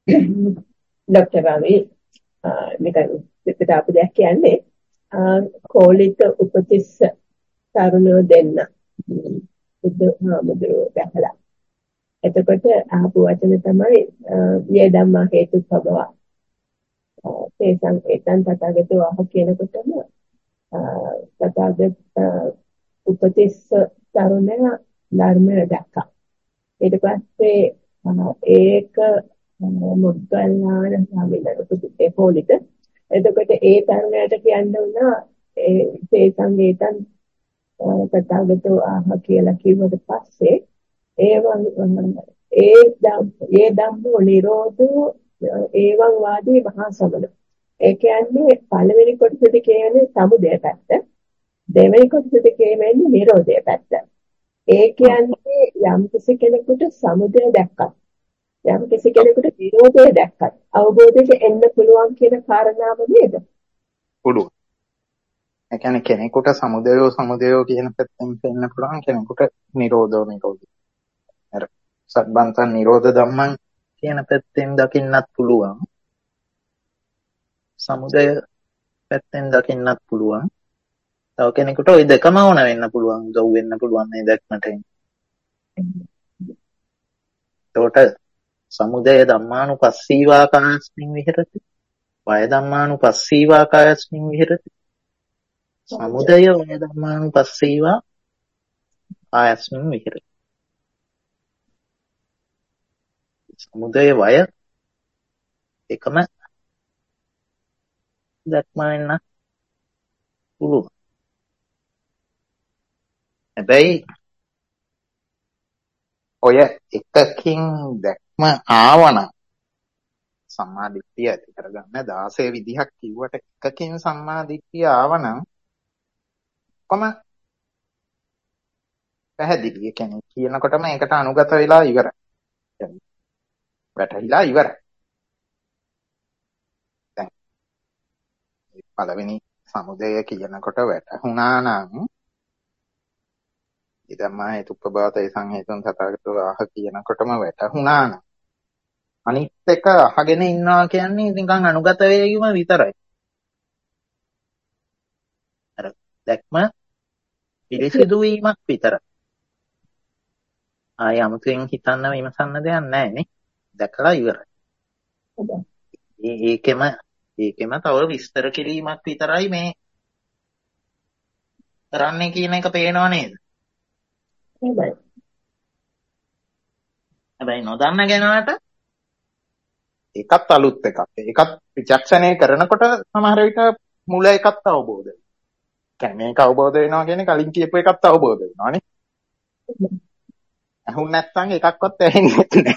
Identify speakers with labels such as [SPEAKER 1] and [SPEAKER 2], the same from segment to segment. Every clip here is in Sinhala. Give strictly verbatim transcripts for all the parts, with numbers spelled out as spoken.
[SPEAKER 1] ડોક્ટર රවි නිකන් පිටට අපු දෙයක් කියන්නේ කෝලිත උපතිස්ස තරුණයෝ දෙන්න බුදුහාමුදුරුවෝ දැකලා. එතකොට ආපු වචන තමයි යේ ධම්මා හේතුඵලව. තේසං ඒතං තථාගතෝ අහ කියනකොටම තථාගත උපතිස්ස තරුණයා ධර්මය දැක්කා. ඊට පස්සේ ඒක මොග්ගල්ලාන ස්වාමීන් වහන්සේ පොලිට එතකොට ඒ තරුණයාට කියන්න උනා ඒ තේසං ඒතං තථාගතෝ ආහ කියලා කිව්වට පස්සේ ඒවන් ඒ ඒ ධම්මෝ නිරෝධෝ ඒවන් වාදී මහා සමන. ඒ කියන්නේ පළවෙනි කොටසදී කියන්නේ සමුදය පැත්ත, දෙවෙනි කොටසදී කියන්නේ නිරෝධය පැත්ත. ඒ කියන්නේ යම් කිසි කෙනෙකුට සමුදය දැක්කත්, යම් කිසි කෙනෙකුට නිරෝධය දැක්කත් අවබෝධයට එන්න පුළුවන් කියන කාරණාව නේද?
[SPEAKER 2] පුළුවන්. ඒ කියන්නේ කෙනෙකුට සමුදයෝ සමුදයෝ කියන පැත්තෙන් පෙන්න පුළුවන්, කෙනෙකුට නිරෝධෝ නිරෝධය. අර සබ්බන්තං නිරෝධ ධම්මං කියන පැත්තෙන් දකින්නත් පුළුවන්. සමුදය පැත්තෙන් දකින්නත් පුළුවන්. තව කෙනෙකුට ওই දෙකම ඕන වෙන්න පුළුවන්, උදව් වෙන්න පුළුවන් මේ දැක්මට. ඒකට සමුදය ධම්මානුපස්සීවා කායස්මින් විහෙරති, වය ධම්මානුපස්සීවා කායස්මින් විහෙරති. සමුදය වය ධම්මානුපස්සීවා කායස්මින් විහෙරති. සමුදය වය එකම දැක්ම වෙන්න පුළුවන්. හැබැයි ඔය එකකින් දැක්ම ආවනම් සම්මා දිට්ඨිය ඇති කරගන්න දාසය විදිහක් කිව්වට එකකින් සම්මා දිට්ඨිය ආවනම් කොම පැහැදිලි. ඒ කියන්නේ කියනකොටම ඒකට අනුගත වෙලා ඉවරයි. වැටහිලා ඉවරයි. දැන් පළවෙනි සමුදය කියනකොට වැටහුණා නම් ඉදම්මා හේතුප්පබාතේ සංහේතුන් තථාගතෝ ආහ කියනකොටම වැටහුණා නම් අනිත් එක අහගෙන ඉන්නවා කියන්නේ නිකන් අනුගත වේවීම විතරයි. අර දැක්ම පිළිසිදු වීමක් විතරයි. ආය අමුතෙන් හිතන්න විමසන්න දෙයක් නැහැ නේ. දැකලා ඉවරයි. ඒකෙම ඒකෙම තව විස්තර කිරීමක් විතරයි මේ කරන්නේ කියන එක පේනව නේද?
[SPEAKER 1] එහෙමයි.
[SPEAKER 2] හැබැයි නොදන්න කෙනාට ඒකත් අලුත් එකක්. ඒකත් විචක්ෂණය කරනකොට සමහර විට මුල එකත් අවබෝධ වෙනවා. කියන්නේ මේක අවබෝධ වෙනවා කියන්නේ කලින් කියපු එකත් අවබෝධ වෙනවා නේ. අහුන් නැත්නම් එකක්වත් ඇහෙන්නේ නැහැ.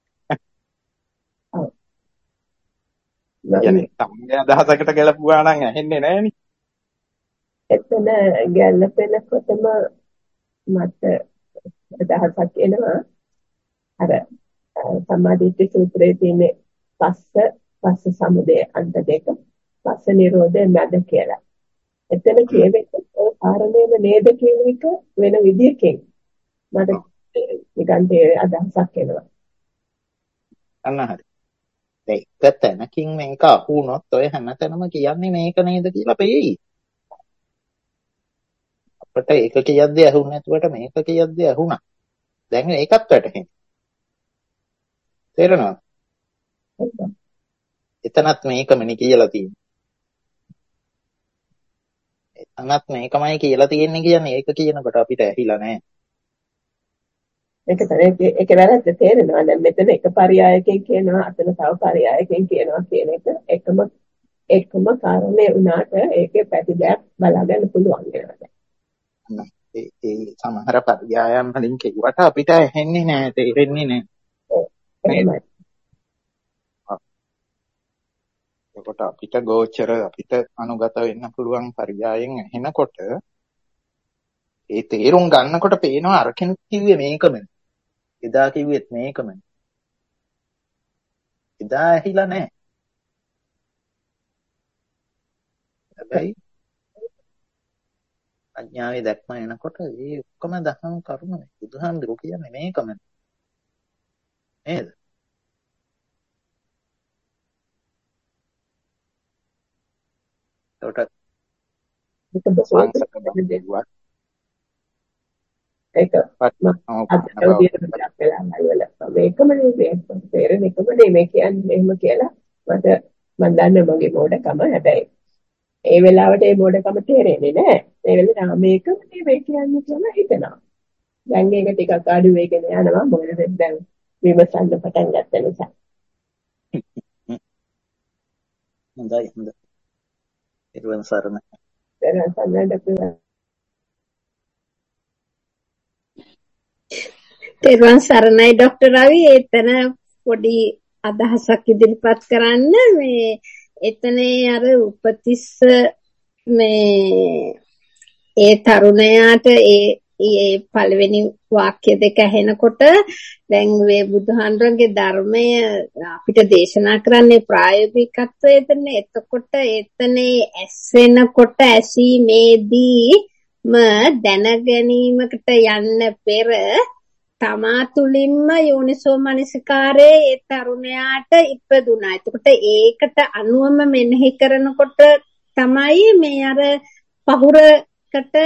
[SPEAKER 1] ඔව්.
[SPEAKER 2] කියන්නේ තමයි අදහසකට ගැලපුවා නම් ඇහෙන්නේ නැහැ නේ.
[SPEAKER 1] එතන ගැළපෙනකොටම මට අදහසක් එනවා. අර සම්මාදිට්ඨි සූත්‍රයේ තියෙන පස්ස පස්ස සමුදය අන්ත දෙක, පස්ස නිරෝධය මැද කියලා. එතන කියවෙන්නේ ඔය කාරණේම නේද කියන එක වෙන විදිහකින් මට නිකන් අදහසක් එනවා.
[SPEAKER 2] අන්න හරි. ඒක තැනකින් මේක අහු වුණොත් ඔය හැමතැනම කියන්නේ මේක නේද කියලා පෙයි. අපිට ඒක කියද්දී ඇහුන්නේ නැතුවට මේක කියද්දී ඇහුණා. දැන් ඒකත් වැටහෙනවා. තේරෙනවද? එතනත් මේකමනේ කියලා තියෙන්නේ. එතනත් මේකමයි කියලා තියෙන්නේ කියන්නේ ඒක කියනකොට අපිට ඇහිලා නැහැ.
[SPEAKER 1] ඒක තමයි ඒක වැරද්ද තේරෙනවා. දැන් මෙතන එක පරයයකින් කියනවා, අතන තව පරයයකින් කියනවා කියන එක එකම එකම කාරණේ වුණාට ඒකේ පැතිදයක් බලාගන්න පුළුවන් වෙනවා.
[SPEAKER 2] ඒ ඒ සමහර පරයයන් වලින් කිව්වට අපිට ඇහෙන්නේ නැහැ, තේරෙන්නේ නැහැ. එතකොට අපිට ගෝචර අපිට අනුගත වෙන්න පුළුවන් පරයයන් ඇහෙනකොට ඒ තේරුම් ගන්නකොට පේනවා අර කෙනෙක් කිව්වේ මේකම. එදා කිව්වෙත් මේකම. එදා ඇහිලා නැහැ. හැබැයි අඥාවේ දැක්ම එනකොට ඒ ඔක්කොම දහම් කරුණු බුදුහාමුදුරුවෝ කියන්නේ මේකම. නේද? ඒකට
[SPEAKER 1] ඒක බොහෝ
[SPEAKER 2] සංසක බංගුවක්
[SPEAKER 1] ඒක අදට උදේට ගොඩක් වෙලා නයිවල මේකම නේ තේරෙන්නේ එකම නේ මේ කියන්නේ එහෙම කියලා මට මම දන්නේ මගේ මොඩකම හැබැයි ඒ වෙලාවට ඒ මොඩකම තේරෙන්නේ නැහැ ඒ වෙලාවට මේකම නේ මේ කියන්නේ කියලා හිතනවා දැන් ඒක ටිකක් අඩු වෙගෙන යනවා මොකද දැන් විමසන්න පටන් ගත්ත නිසා
[SPEAKER 2] හොඳයි හොඳයි ඉරුවන් සරණ
[SPEAKER 1] දැන් සම්බන්ධ
[SPEAKER 3] තෙරුවන් සරණයි ડોક્ટર රවි එතන පොඩි අදහසක් ඉදිරිපත් කරන්න මේ එතනේ අර උපතිස්ස මේ ඒ තරුණයාට ඒ ඒ පළවෙනි වාක්‍ය දෙක ඇහෙනකොට දැන් මේ බුදුහාමුදුරන්ගේ ධර්මය අපිට දේශනා කරන්නේ ප්‍රායෝගිකත්වයේ එතන එතකොට එතනේ ඇසෙනකොට ඇසීමේදී ම දැනගැනීමකට යන්න පෙර තමා තුළින්ම යෝනිසෝ මනසිකාරයේ ඒ තරුණයාට ඉපදුනා. එතකොට ඒකට අනුවම මෙනෙහි කරනකොට තමයි මේ අර පහුරකට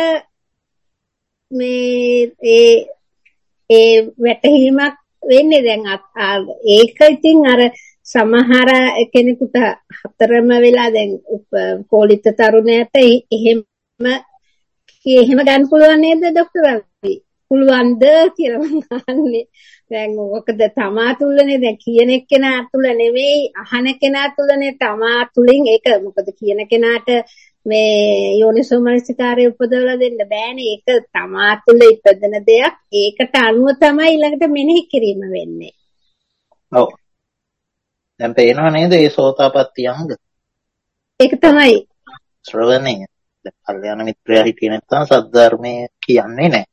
[SPEAKER 3] මේ ඒ ඒ වැටහීමක් වෙන්නේ. දැන් ඒක ඉතින් අර සමහර කෙනෙකුට හතරම වෙලා දැන් කෝලිත තරුණයාට එහෙම එහෙම ගන්න පුළුවන් නේද ડોක්ටර් රවි? පුළුවන්ද කියලා මම අහන්නේ. දැන් මොකද තමා තුළනේ දැන් කියන කෙනා තුළ නෙවෙයි අහන කෙනා තුළනේ තමා තුළින් ඒක මොකද කියන කෙනාට මේ යෝනිසෝ මනසිකාරය උපදවලා දෙන්න බෑනේ. ඒක තමා තුළ ඉපදෙන දෙයක්. ඒකට අනුව තමයි ඊළඟට මෙනෙහි කිරීම වෙන්නේ.
[SPEAKER 2] ඔව්. දැන් පේනව නේද ඒ සෝතාපට්ටි අංග? ඒක
[SPEAKER 3] තමයි
[SPEAKER 2] ශ්‍රවණය. කල්යාණ මිත්‍රයා හිටියේ නැත්නම් සද්ධර්මයේ කියන්නේ නැහැ.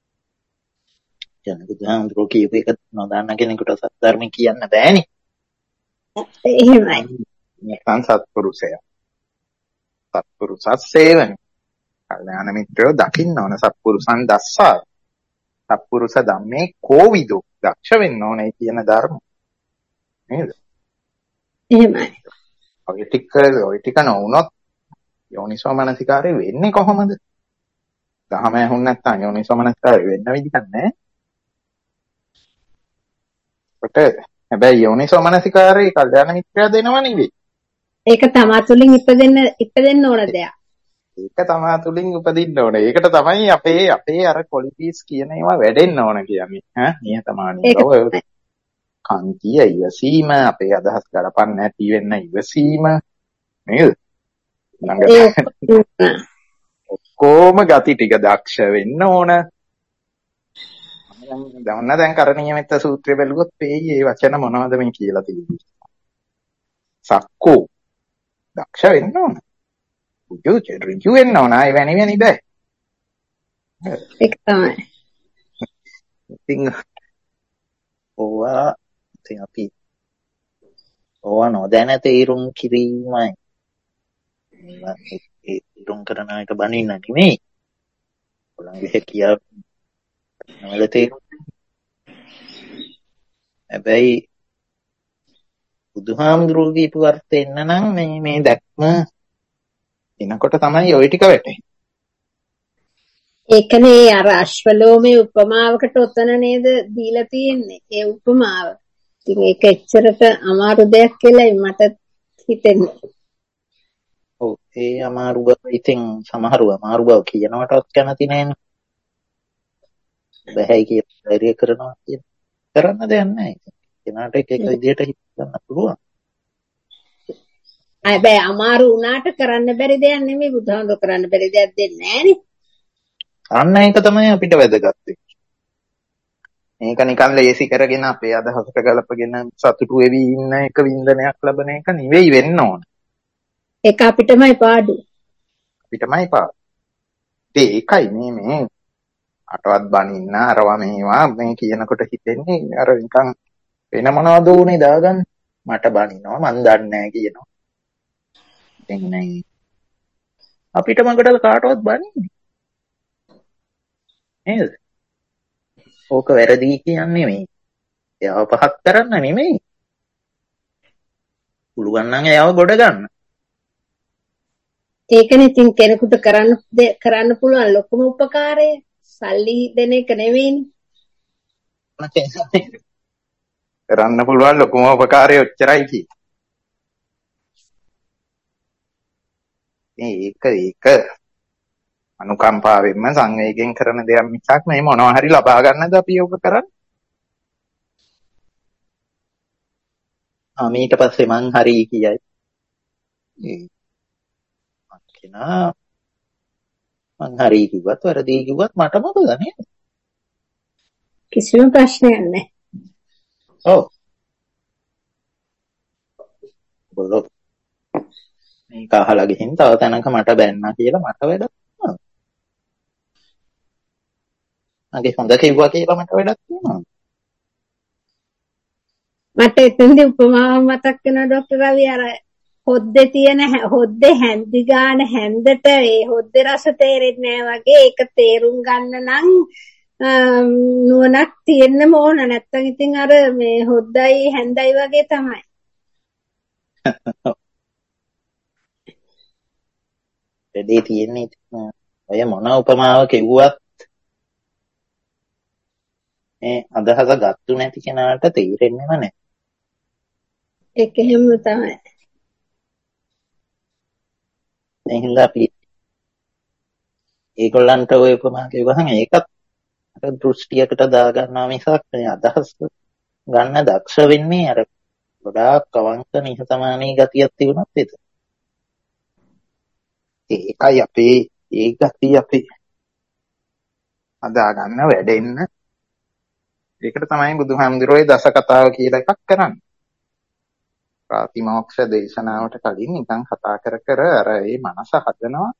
[SPEAKER 2] දැන් බුදුහාමුදුරුවෝ කියපු එක නොදන්න කෙනෙකුට සද්ධර්මයේ කියන්න බෑනේ.
[SPEAKER 3] එහෙමයි.
[SPEAKER 2] නැත්නම් සත්පුරුෂයා. සත්පුරුෂස්සේවන. කල්යාණ මිත්‍රයෝ දකින්න ඕන සත්පුරුෂයන් දැස්සා. සත්පුරුෂ ධම්මේ කෝවිදෝ දක්ෂ වෙන්න ඕනේ කියන ධර්ම. නේද?
[SPEAKER 3] එහෙමයි.
[SPEAKER 2] ඔය ටික ඔය ටික නොවුනොත් යෝනිසෝ මනසිකාරය වෙන්නේ කොහොමද? දහම ඇහුන් නැත්නම් යෝනිසෝ මනසිකාරය වෙන්න විදිහක් නැහැ. ඒකට හැබැයි යෝනිසෝ මනසිකාරය කල්යාණ මිත්‍රයා දෙනව නෙවෙයි.
[SPEAKER 3] ඒක තමා තුළින් ඉපදෙන්න ඉපදෙන්න ඕන දෙයක්.
[SPEAKER 2] ඒක තමා තුළින් උපදින්න ඕනේ. ඒකට තමයි අපේ අපේ අර කොලිටිස් කියන ඒවා වැඩෙන්න ඕන කියන්නේ. ඈ නියතමානී බව. කාන්තිය ඉවසීම අපේ අදහස් කරපන්න නැති වෙන්න ඉවසීම නේද? ඔක්කොම ගති ටික දක්ෂ වෙන්න ඕන. දැන් දැන් කරණීය මෙත්ත සූත්‍රය බැලුවොත් මේ මේ වචන මොනවද මේ කියලා තියෙන්නේ? සක්කෝ දක්ෂ වෙන්න ඕන. උජු ඍජු වෙන්න ඕන. ආයි වෙනි වෙනි බෑ.
[SPEAKER 3] ඒක තමයි.
[SPEAKER 2] ඉතින් ඕවා ඉතින් අපි ඕවා නොදැන තීරුම් කිරීමයි. ඒ තීරුම් කරන එක බනින්න නෙමෙයි. ඔයගොල්ලන්ගේ හැකියාව නවල තීරුම්. හැබැයි බුදුහාමුදුරුවෝ කියපු අර්ථය එන්න නම් මේ මේ දැක්ම එනකොට තමයි ওই ටික වැටෙන්නේ.
[SPEAKER 3] ඒකනේ අර අශ්වලෝමේ උපමාවකට උතන නේද දීලා තියෙන්නේ. ඒ උපමාව. ඉතින් ඒක එච්චරට අමාරු දෙයක් කියලායි මට හිතෙන්නේ.
[SPEAKER 2] ඔව් ඒ අමාරු බව ඉතින් සමහරව අමාරු බව කියනවටවත් කැමති නෑනේ. බෑයි කියලා ධෛර්ය කරනවා කියන කරන්න දෙයක් නෑ. කෙනාට එක එක විදියට හිතන්න පුළුවන්.
[SPEAKER 3] හැබැයි අමාරු වුණාට කරන්න බැරි දෙයක් නෙමෙයි බුදුහාමුදුරුවෝ කරන්න බැරි දෙයක් දෙන්නේ නෑනේ.
[SPEAKER 2] අන්න ඒක තමයි අපිට වැදගත් වෙන්නේ. මේක නිකන් ලේසි කරගෙන අපේ අදහසට ගලපගෙන සතුටු වෙවි ඉන්න එක වින්දනයක් ලැබෙන එක නෙවෙයි වෙන්න ඕන.
[SPEAKER 3] ඒක අපිටමයි පාඩු.
[SPEAKER 2] අපිටමයි පාඩු. ඒකයි මේ මේ අටවත් බනින්න අරවා මේවා මේ කියනකොට හිතෙන්නේ අර නිකන් වෙන මොනවද උනේ දාගන්න මට බනිනවා මන් දන්නේ නැහැ කියනවා. ඉතින් නේ අපිට මගට කාටවත් බනින්නේ නේද? ඕක වැරදි කියන්නේ නෙමෙයි. එයාව පහත් කරන්න නෙමෙයි. පුළුවන් නම් එයාව ගොඩ ගන්න.
[SPEAKER 3] ඒකනේ ඉතින් කෙනෙකුට කරන්න කරන්න පුළුවන් ලොකුම උපකාරය සල්ලි දෙන එක නෙවෙයිනේ.
[SPEAKER 2] කරන්න පුළුවන් ලොකුම උපකාරය ඔච්චරයි කි. ඒක ඒක අනුකම්පාවෙන්ම සංවේගයෙන් කරන දෙයක් මිසක් මේ මොනවා හරි ලබා ගන්නද අපි ඔබ කරන්නේ. ආ ඊට පස්සේ මං හරි කියයි. ඒ මක්කිනා මං හරි කිව්වත් වැරදි කිව්වත් මට මොකද නේද?
[SPEAKER 3] කිසිම ප්‍රශ්නයක් නැහැ.
[SPEAKER 2] ඔව්. බොලෝ මේක අහලා ගිහින් තව තැනක මට බැන්නා කියලා මට වැඩක් නෑ. මගේ හොඳ කිව්වා කියලා මට වැඩක් නෑ.
[SPEAKER 3] මට එතෙන්දී උපමාවක් මතක් වෙනවා ડોක්ටර් රවි අර හොද්දේ තියෙන හොද්දේ හැන්දි ගාන හැන්දට ඒ හොද්දේ රස තේරෙන්නේ නැහැ වගේ ඒක තේරුම් ගන්න නම් නුවණක් තියෙන්න ඕන නැත්තම් ඉතින් අර මේ හොද්දයි හැන්දයි වගේ තමයි.
[SPEAKER 2] දෙඩේ තියෙන්නේ ඔය මොන උපමාව කිව්වත් මේ අදහස ගත්තු නැති කෙනාට තේරෙන්නේම නැහැ.
[SPEAKER 3] ඒක එහෙම තමයි.
[SPEAKER 2] එහෙනම් අපි ඒගොල්ලන්ට ඔය උපමා කිව්වහම ඒකත් අර දෘෂ්ටියකට දා ගන්නවා මිසක් මේ අදහස් ගන්න දක්ෂ වෙන්නේ අර ගොඩාක් කවංක නිහතමානී ගතියක් තිබුණත් ඒක. ඒකයි අපේ ඒ ගතිය අපි අදා ගන්න වැඩෙන්න. ඒකට තමයි බුදුහාමුදුරුවෝ දස කතාව කියලා එකක් කරන්නේ. ප්‍රාතිමෝක්ෂ දේශනාවට කලින් නිකන් කතා කර කර අර ඒ මනස හදනවා.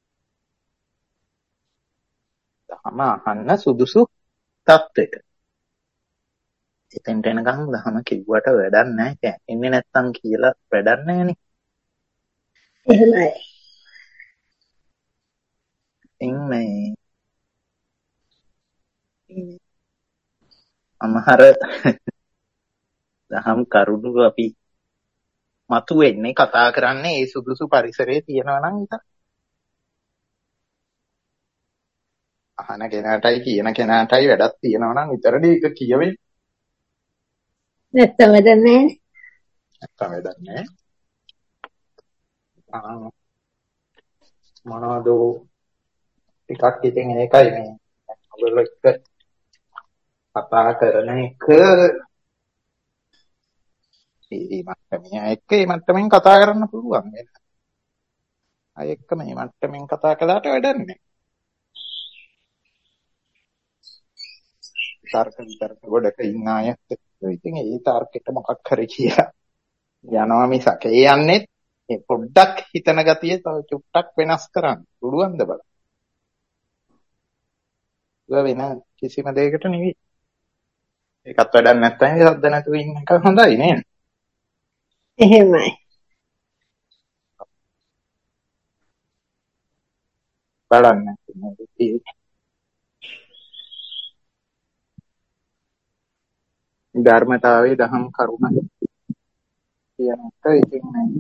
[SPEAKER 2] ධම අහන්න සුදුසු තත්ත්වයක. එතෙන්ට එනකන් ධම කිව්වට වැඩක් නැහැ. එන්නේ නැත්තම් කියලා වැඩක් නැහැනේ.
[SPEAKER 3] එහෙමයි.
[SPEAKER 2] ඉන්නේ අමහර දහම් කරුණු අපි මතු වෙන්නේ කතා කරන්නේ ඒ සුදුසු පරිසරයේ තියෙනවා නම් විතර. අහන කෙනාටයි කියන කෙනාටයි වැඩක් තියෙනවා නම් විතරනේ ඒක කියවෙන්නේ.
[SPEAKER 3] නැත්තම් වැඩක් නැහැ.
[SPEAKER 2] නැත්තම් වැඩක් නැහැ. ආ මොනවද ටිකක් ඉතින් ඒකයි මේ ඔයගොල්ලෝ එක්ක කතා කරන එක ඒ මට්ටමේ එක්ක ඒ මට්ටමින් කතා කරන්න පුළුවන් වෙන. අය එක්ක මේ මට්ටමින් කතා කළාට වැඩක් නැහැ. තර්ක විතර්ක ගොඩක ඉන්න අයත් ඉතින් ඒ තර්කෙට මොකක් හරි කියලා යනවා මිසක ඒ යන්නේ ඒ පොඩ්ඩක් හිතන ගතිය තව චුට්ටක් වෙනස් කරන්න පුළුවන්ද බලන්න. වෙන කිසිම දෙයකට නෙවෙයි. ඒකත් වැඩක් නැත්නම් ඒ සද්ද නැතුව ඉන්න එක හොඳයි නේද?
[SPEAKER 3] එහෙමයි.
[SPEAKER 2] බලන්න. ධර්මතාවයේ දහම් කරුණ කියන එක ඉතින්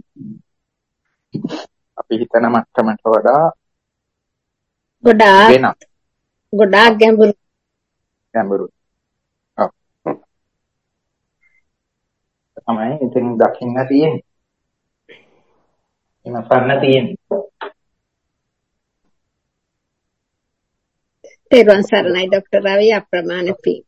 [SPEAKER 2] අපි හිතන මට්ටමට වඩා
[SPEAKER 3] ගොඩාක්
[SPEAKER 2] වෙනස්.
[SPEAKER 3] ගොඩාක් ගැඹුරු
[SPEAKER 2] ගැඹුරු. ඔව්. තමයි ඉතින් දකින්න තියෙන්නේ. එම පන්න තියෙන්නේ.
[SPEAKER 3] තෙරුවන් සරණයි ડોක්ටර් රවි අප්‍රමාණ පී.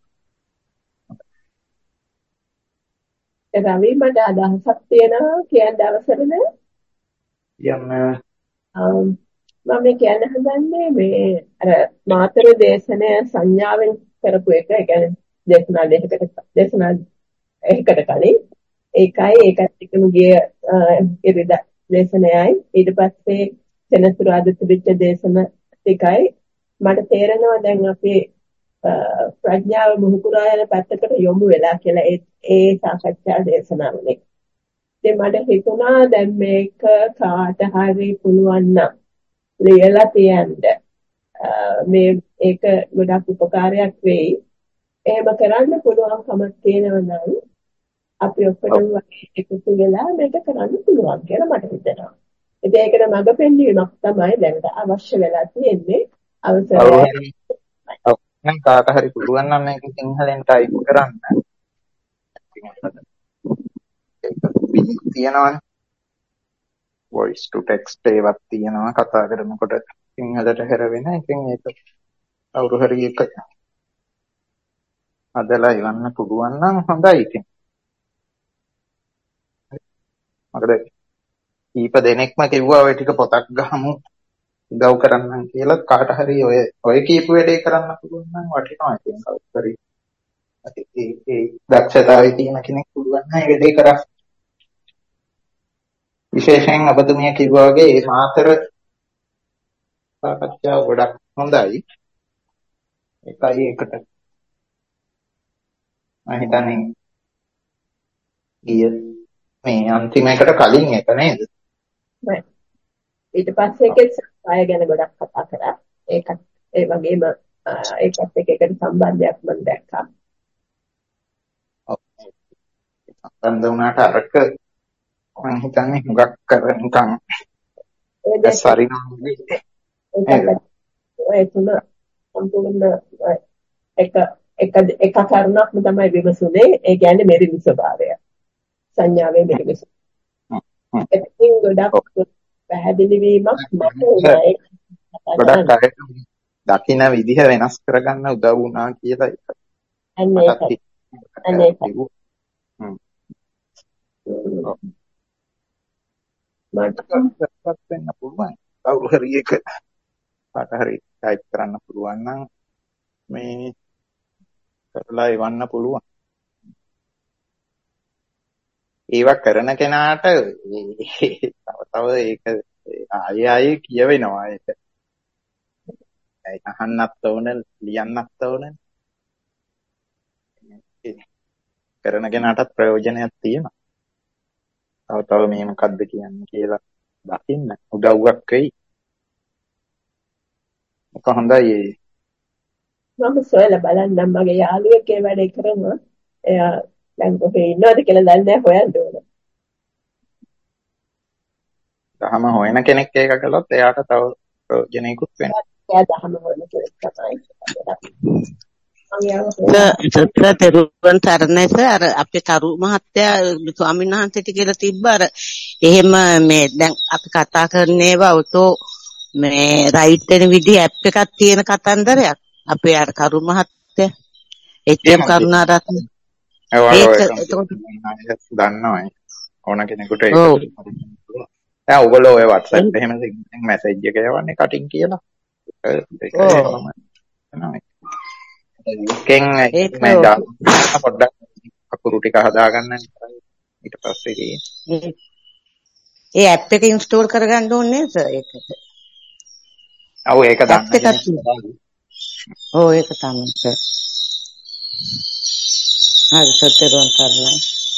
[SPEAKER 1] රවි මට අදහසක් තියෙනවා කියන්න අවසරද?
[SPEAKER 2] යම්
[SPEAKER 1] මම කියන්න හදන්නේ මේ අර මාතර දේශනය සංඥාවෙන් කරපු එක. ඒ කියන්නේ දේශනා දෙකකට දේශනා එකකට කලින් ඒකයි ඒකත් එක්කම ගිය ඉරිදා දේශනයයි ඊට පස්සේ සෙනසුරාදා තිබිච්ච දේශන ටිකයි මට තේරෙනවා දැන් අපේ ප්‍රඥාව මුහුකුරා යන පැත්තකට යොමු වෙලා කියලා ඒ ඒ සාකච්ඡා දේශනාවනේ. ඉතින් මට හිතුණා දැන් මේක කාට හරි පුළුවන් නම් ලියලා තියන්න මේ ඒක ගොඩක් උපකාරයක් වෙයි. එහෙම කරන්න පුළුවන්කමක් තියෙනවා නම් අපි ඔක්කොම එකතු වෙලා මේක කරන්න පුළුවන් කියලා මට හිතෙනවා. ඉතින් ඒකට මඟ පෙන්වීමක් තමයි දැනට අවශ්‍ය වෙලා තියෙන්නේ. අවසරය
[SPEAKER 2] නම් කාට හරි පුළුවන් නම් මේක සිංහලෙන් ටයිප් කරන්න. ඒක තියෙනවනේ. voice to text ඒවත් තියෙනවා කතා කරනකොට සිංහලට හැරවෙන. ඉතින් ඒක කවුරු හරි එක අදලා ඉවන්න පුළුවන් නම් හොඳයි. ඉතින් මොකද කීප දෙනෙක්ම කිව්වා ඔය ටික පොතක් ගහමු උදව් කරන්නම් කියලා. කාට හරි ඔය ඔය කීප වැඩේ කරන්න පුළුවන් නම් වටිනවා. ඉතින් කවුරු හරි ඒ ඒ දක්ෂතාවය තියෙන කෙනෙක් පුළුවන් නම් ඒ වැඩේ කරා. විශේෂයෙන් අපතුමිය කිව්වා වගේ මේ මාතර සාකච්ඡාව ගොඩක් හොඳයි. ඒකයි ඒකට මම හිතන්නේ ගිය මේ අන්තිම එකට කලින් එක නේද?
[SPEAKER 1] ඊට පස්සේ ඒකේ සපය ගැන ගොඩක් කතා කරා. ඒකත් ඒ වගේම ඒකත් එක්ක එකට සම්බන්ධයක් මම දැක්කා.
[SPEAKER 2] ඔව්. සම්බන්ධ වුණාට අරක මම හිතන්නේ හුඟක් කර නිකන් ඒ සරිනාන්නේ. ඒ තුන සම්පූර්ණ එක එක එක කාරණාවක් තමයි විමසුනේ. ඒ කියන්නේ මෙරිලි ස්වභාවය. සංඥාවේ මෙරිලි. ඒකෙන් ගොඩක් පැහැදිලි වීමක් මට උනා. ගොඩක් අය දකින්න විදිහ වෙනස් කරගන්න උදව් වුණා කියලා ඒක.
[SPEAKER 1] අනේ අනේ
[SPEAKER 2] මට වෙන්න පුළුවන්. කවුරු හරි එක කාට හරි ටයිප් කරන්න පුළුවන් නම් මේ කරලා එවන්න පුළුවන්. ඒවා කරන කෙනාට තව තව ඒක ආයෙ ආයෙ කියවෙනවා. ඒක අහන්නත් ඕන, ලියන්නත් ඕන. කරන කෙනාටත් ප්‍රයෝජනයක් තියෙනවා. තව තව මේ මොකද්ද කියන්නේ කියලා දකින්න උදව්වක් වෙයි. ඒක හොඳයි.
[SPEAKER 1] මම සොයලා බලන්නම් මගේ යාළුවෙක් ඒ වැඩේ කරනවා. එයා දැන් කොහේ ඉන්නවද කියලා දන්නේ නැහැ, හොයන්න ඕන.
[SPEAKER 2] දහම හොයන කෙනෙක් ඒක කළොත් එයාට තව ප්‍රයෝජනෙකුත් වෙනවා.
[SPEAKER 1] එයා දහම හොයන කෙනෙක් තමයි.
[SPEAKER 4] තෙරුවන් සරණයි සර්. අපේ කරු මහත්තයා ස්වාමීන් වහන්සේට කියලා තිබ්බ අර එහෙම මේ දැන් අපි කතා කරන ඒවා ඔතෝ මේ රයිට් වෙන විදිහ ඇප් එකක් තියෙන කතන්දරයක්. අපේ අර කරු මහත්තයා එච්.එම්. කරුණාරත්න
[SPEAKER 2] ඒක එතකොට දන්නවා ඕන කෙනෙකුට ඒක දැන් ඔයගොල්ලෝ ඔය WhatsApp එහෙම මැසේජ් එක යවන්නේ කටින් කියලා ඒක තමයි ඒකෙන් මම දාන්න පොඩ්ඩක් අකුරු ටික හදාගන්න ඊට පස්සේ
[SPEAKER 4] ඒ ඇප් එක ඉන්ස්ටෝල් කරගන්න ඕනේ සර් ඒකට.
[SPEAKER 2] ඔව් ඒක දාන්න.
[SPEAKER 4] ඔව් ඒක තමයි සර්. හරි සර් තෙරුවන් සරණයි.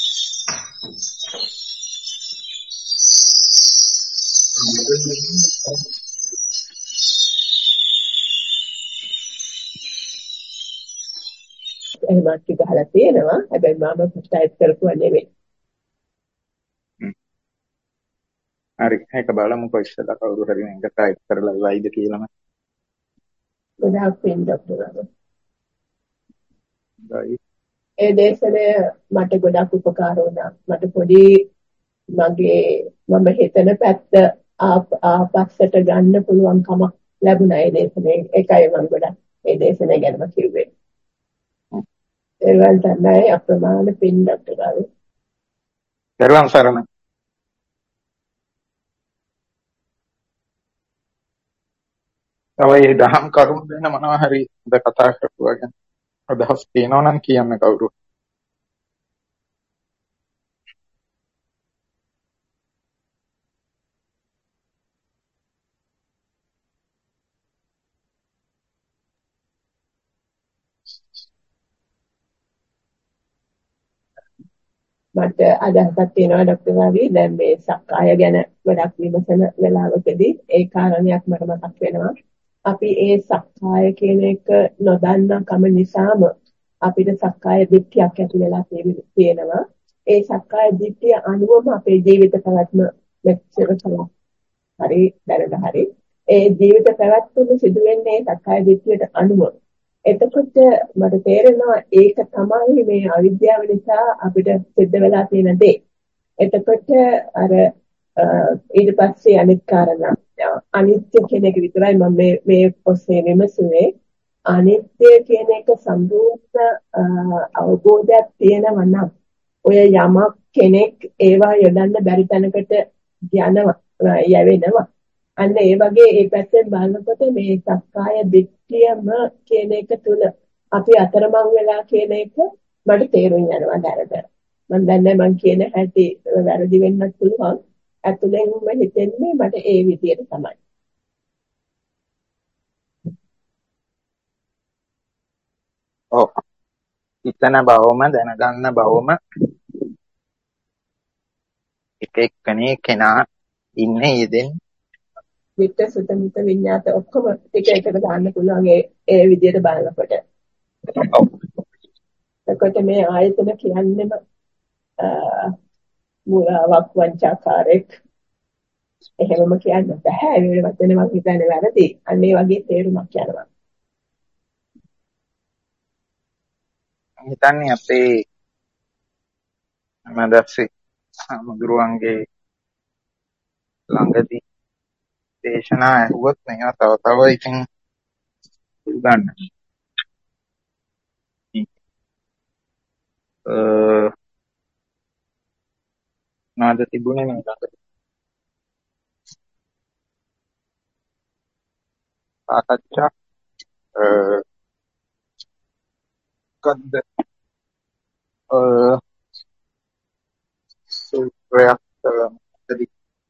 [SPEAKER 1] එහෙමත් ගහලා තියෙනවා. හැබැයි මම ටයිප් කරපුවා නෙවෙයි.
[SPEAKER 2] හරි ඒක බලමුකෝ ඉස්සෙල්ලා කවුරු හරි මේක ටයිප් කරලා ඉවයිද කියලාම.
[SPEAKER 1] ගොඩාක් පින් ડોක්ටර් අර. ඒ දේශනය මට ගොඩක් උපකාර වුණා. මට පොඩි මගේ මම හිතන පැත්ත ආපස්සට ගන්න පුළුවන් කමක් ලැබුණා ඒ දේශනේ. ඒකයි මම ගොඩක් ඒ දේශනය ගැනම කිව්වේ. එරුවන් සරණයි අප්‍රමාණ පින් ડોක්ටර් අර.
[SPEAKER 2] එරුවන් සරණයි. තව ඒ දහම් කරුණු දෙන මොනවා හරි අද කතා කරපුවා ගැන අදහස් තියෙනවා නම් කියන්න කවුරු.
[SPEAKER 1] මට අදහසක් තියෙනවා ડોક્ટર රවි. දැන් මේ සක්කාය ගැන ගොඩක් විමසන වෙලාවකදී ඒ කාරණයක් මට මතක් වෙනවා. අපි ඒ සක්කාය කියන එක නොදන්නා කම නිසාම අපිට සක්කාය දිට්ඨියක් ඇති වෙලා තියෙනවා. ඒ සක්කාය දිට්ඨිය අනුවම අපේ ජීවිත පැවැත්ම මෙච්චර කලක් හරි දැනට හරි ඒ ජීවිත පැවැත්ම සිදු වෙන්නේ සක්කාය දිට්ඨියට අනුව. එතකොට මට තේරෙනවා ඒක තමයි මේ අවිද්‍යාව නිසා අපිට සිද්ධ වෙලා තියෙන දේ. එතකොට අර ඊට පස්සේ අනිත් කාරණා අනිත්‍ය කියන එක විතරයි මම මේ මේ ඔස්සේ විමසුවේ. අනිත්‍ය කියන එක සම්පූර්ණ අවබෝධයක් තියෙනවා නම් ඔය යමක් කෙනෙක් ඒවා යොදන්න බැරි තැනකට යනවා යවෙනවා. අන්න ඒ වගේ ඒ පැත්තෙන් බලනකොට මේ සක්කාය දිට්ඨියම කියන එක තුල අපි අතරමං වෙලා කියන එක මට තේරුම් යනවා දැනට. මම දන්නේ මම කියන හැටි වැරදි වෙන්නත් පුළුවන්. අතුලෙන්ම හිතෙන්නේ මට ඒ විදියට තමයි.
[SPEAKER 2] ඔව්. හිතන බවම දැනගන්න බවම එක එක්කනේ කෙනා ඉන්නේ යෙදෙන්නේ.
[SPEAKER 1] විත්ත සුතමිත විඤ්ඤාත ඔක්කොම ටික එකට දාන්න පුළුවන් ඒ ඒ විදියට බලනකොට.
[SPEAKER 2] ඔව්.
[SPEAKER 1] එතකොට මේ ආයතන කියන්නේම මුලාවක් වංචාකාරයක් එහෙමම කියන්න බෑ. ඒ වචනේ මම හිතන්නේ වැරදි. අන්න ඒ වගේ තේරුමක් යනවා.
[SPEAKER 2] හිතන්නේ අපේ මදර්සි සමුදුරුවන්ගේ ළඟදී දේශනා ඇහුවොත් මේවා තව තව ඉතින් ගන්න. අ නාද තිබුණේ මේ ළඟ. සාකච්ඡා අ කද්ද අ සූත්‍රයක් තවදී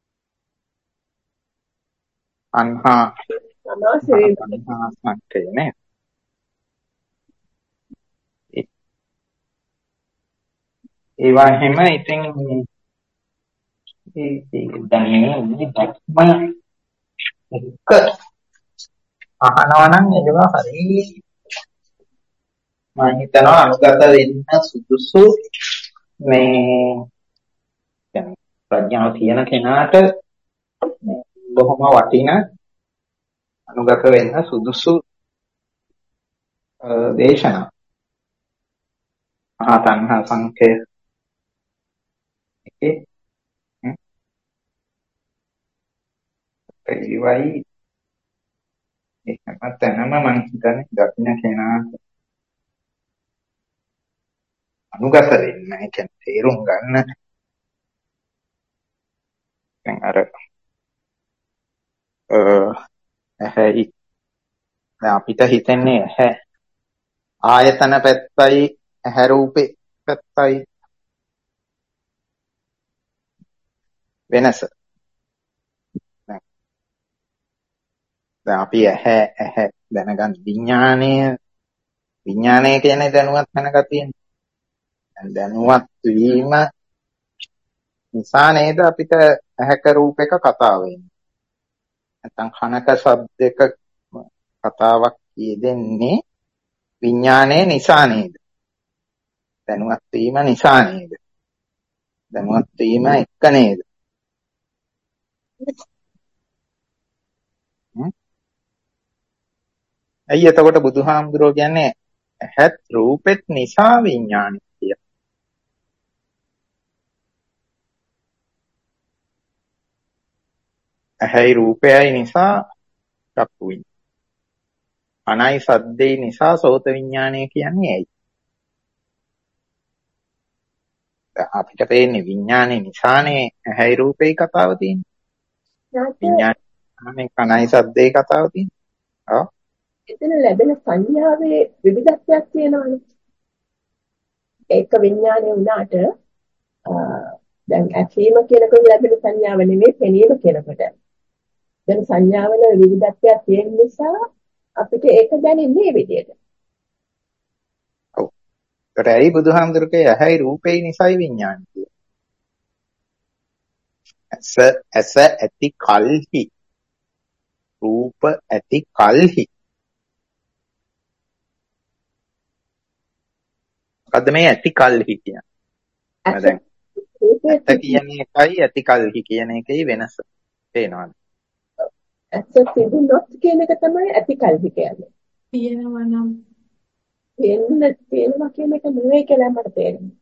[SPEAKER 2] අන්හා
[SPEAKER 1] සමාසයේ
[SPEAKER 2] අන්හා සංකේනේ ඒවා හැම ඉතින් ඒ දැන් මේ දැක්ම එක අහනවා නම් ඒවා හරි මම හිතනවා අනුගත වෙන්න සුදුසු මේ දැන් ප්‍රඥාව තියෙන කෙනාට බොහොම වටින අනුගත වෙන්න සුදුසු දේශනා. මහා තණ්හා සංකේ එකේ ඒ වයි එහෙම තැනම මම හිතන්නේ දකින්න කෙනා අනුගත වෙන්න ඒ කියන්නේ තේරුම් ගන්න දැන් අර ඇහැයි දැන් අපිට හිතෙන්නේ ඇහැ ආයතන පැත්තයි ඇහැ රූපේ පැත්තයි වෙනස. දැන් අපි ඇහැ ඇහැ දැනගන්න විඥාණය විඥාණය කියන්නේ දැනුවත් වෙනක තියෙන. දැන් දැනුවත් වීම නිසා නේද අපිට ඇහැක රූපයක කතාව වෙන්නේ. නැත්නම් කනක ශබ්දයක කතාවක් කියෙදෙන්නේ විඥාණය නිසා නේද? දැනුවත් වීම නිසා නේද? දැනුවත් වීම එක නේද? ඇයි එතකොට බුදුහාමුදුරුවෝ කියන්නේ ඇහත් රූපෙත් නිසා විඥානය කියලා? ඇහැයි රූපයයි නිසා චක්කු විඤ්ඤාණය. අනයි සද්දේ නිසා සෝත විඤ්ඤාණය කියන්නේ ඇයි? අපිට පේන්නේ විඥානේ නිසානේ ඇහැයි රූපේ කතාව තියෙන්නේ. විඥානේ කනයි සද්දේ කතාව තියෙන්නේ. ඔව්.
[SPEAKER 1] එතන ලැබෙන සංඥාවේ විවිධත්වයක් තියෙනවානේ. ඒක විඥානේ වුණාට දැන් ඇසීම කියනකොට ලැබෙන සංඥාව නෙමෙයි පෙනීම කියනකොට. දැන් සංඥාවල විවිධත්වයක් තියෙන නිසා අපිට ඒක දැනෙන්නේ මේ විදිහට.
[SPEAKER 2] ඔව්. ඒකට ඇයි බුදුහාමුදුරුවෝ ඇහැයි රූපේ නිසායි විඥානය කියන්නේ? ඇස ඇස ඇති කල්හි රූප ඇති කල්හි මොකද්ද මේ ඇති කල්හි කියන්නේ? දැන් ඇත කියන එකයි ඇති කල්හි කියන එකයි වෙනස. තේනවද?
[SPEAKER 1] ඇස තිබුණොත් කියන එක තමයි ඇති කල්හි කියන්නේ.
[SPEAKER 5] තියෙනවා නම්
[SPEAKER 1] තියෙන්න තියෙනවා කියන එක නෙවෙයි කියලා මට තේරෙනවා.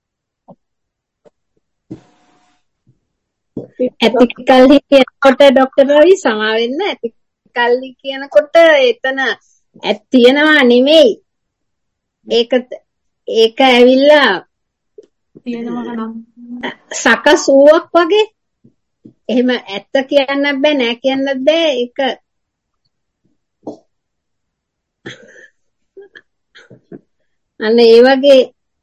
[SPEAKER 3] ඇති කල්හි කියනකොට ડોક્ટર රවි සමා වෙන්න ඇති කල්හි කියනකොට එතන ඇත් තියනවා නෙමෙයි. ඒක ඒක ඇවිල්ලා
[SPEAKER 5] තියෙනවා නම්
[SPEAKER 3] සකස් වූවක් වගේ. එහෙම ඇත්ත කියන්න බෑ නෑ කියන්නත් බෑ ඒක අන්න ඒ වගේ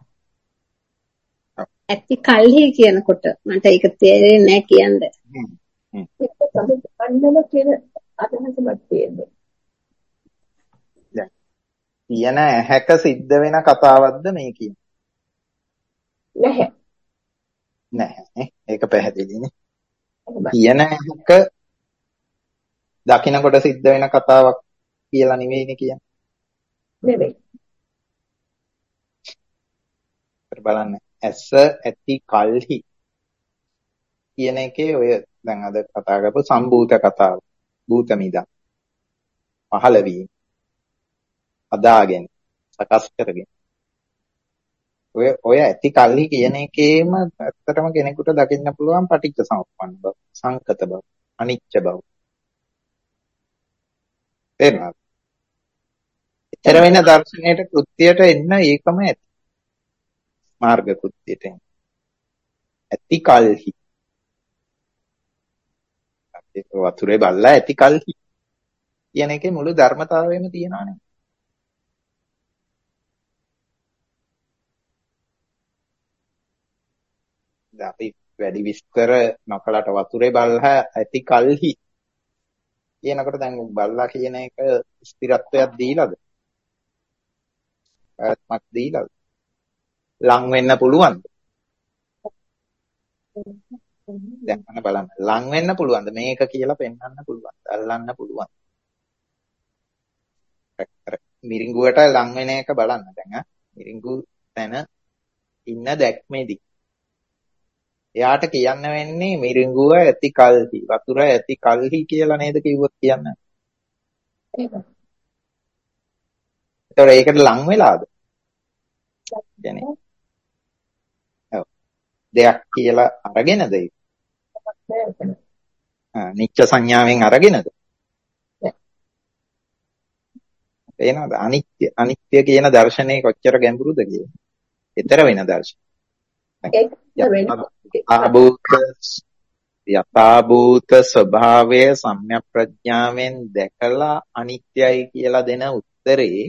[SPEAKER 3] ඇති කල්හි කියනකොට මට ඒක තේරෙන්නේ නෑ කියන්නේ.
[SPEAKER 1] ඒක තමයි අන්නම කියන අදහස මට තියෙන්නේ.
[SPEAKER 2] දැන් තියෙන ඇහැක සිද්ධ වෙන කතාවක්ද මේ කියන්නේ?
[SPEAKER 1] නැහැ.
[SPEAKER 2] නැහැ. ඒක පැහැදිලිනේ. තියෙන ඇහැක දකින්නකොට සිද්ධ වෙන කතාවක් කියලා නෙවෙයිනේ කියන්නේ.
[SPEAKER 1] නෙවෙයි.
[SPEAKER 2] බලන්න ඇස ඇති කල්හි කියන එකේ ඔය දැන් අද කතා කරපු සම්භූත කතාව භූත මිදා පහළ වීම අදාගෙන සකස් කරගෙන ඔය ඔය ඇති කල්හි කියන එකේම ඇත්තටම කෙනෙකුට දකින්න පුළුවන් පටිච්ච සමුප්පන්න බව සංකත බව අනිච්ච බව එනවා. ඊතර වෙන දර්ශනයට කෘත්‍යයට එන්න ඒකම ඇති මාර්ග කෘත්‍යයට ඇති කල්හි ඒක වතුරේ බල්ලා ඇති කල්හි කියන එකේ මුළු ධර්මතාවයම තියෙනවානේ. දැන් අපි වැඩි විස්තර නොකලට වතුරේ බල්ලා ඇති කල්හි කියනකොට දැන් බල්ලා කියන එක ස්ථිරත්වයක් දීලාද? ආත්මක් දීලාද? ලං වෙන්න පුළුවන්ද? දැන් අන්න බලන්න. ලං වෙන්න පුළුවන්ද? මේක කියලා පෙන්වන්න පුළුවන්ද? අල්ලන්න පුළුවන්ද? මිරිඟුවට ලං වෙන එක බලන්න දැන් ආ. මිරිඟු තැන ඉන්න දැක්මේදී. එයාට කියන්න වෙන්නේ මිරිඟුව ඇති කල්හි, වතුර ඇති කල්හි කියලා නේද කිව්වොත් කියන්නේ.
[SPEAKER 1] ඒක.
[SPEAKER 2] ඒතකොට ඒකට ලං වෙලාද? කියන්නේ ඔව්. දෙයක් කියලා අරගෙනද ඒක? ආ නිච්ච සංඥාවෙන් අරගෙනද? එනවාද අනිත්‍ය අනිත්‍ය කියන දර්ශනේ කොච්චර ගැඹුරුද කියන්නේ. ඊතර වෙන දර්ශන.
[SPEAKER 1] ඒක වෙන
[SPEAKER 2] ආභූත යථාභූත ස්වභාවය සම්‍යක් ප්‍රඥාවෙන් දැකලා අනිත්‍යයි කියලා දෙන උත්තරේ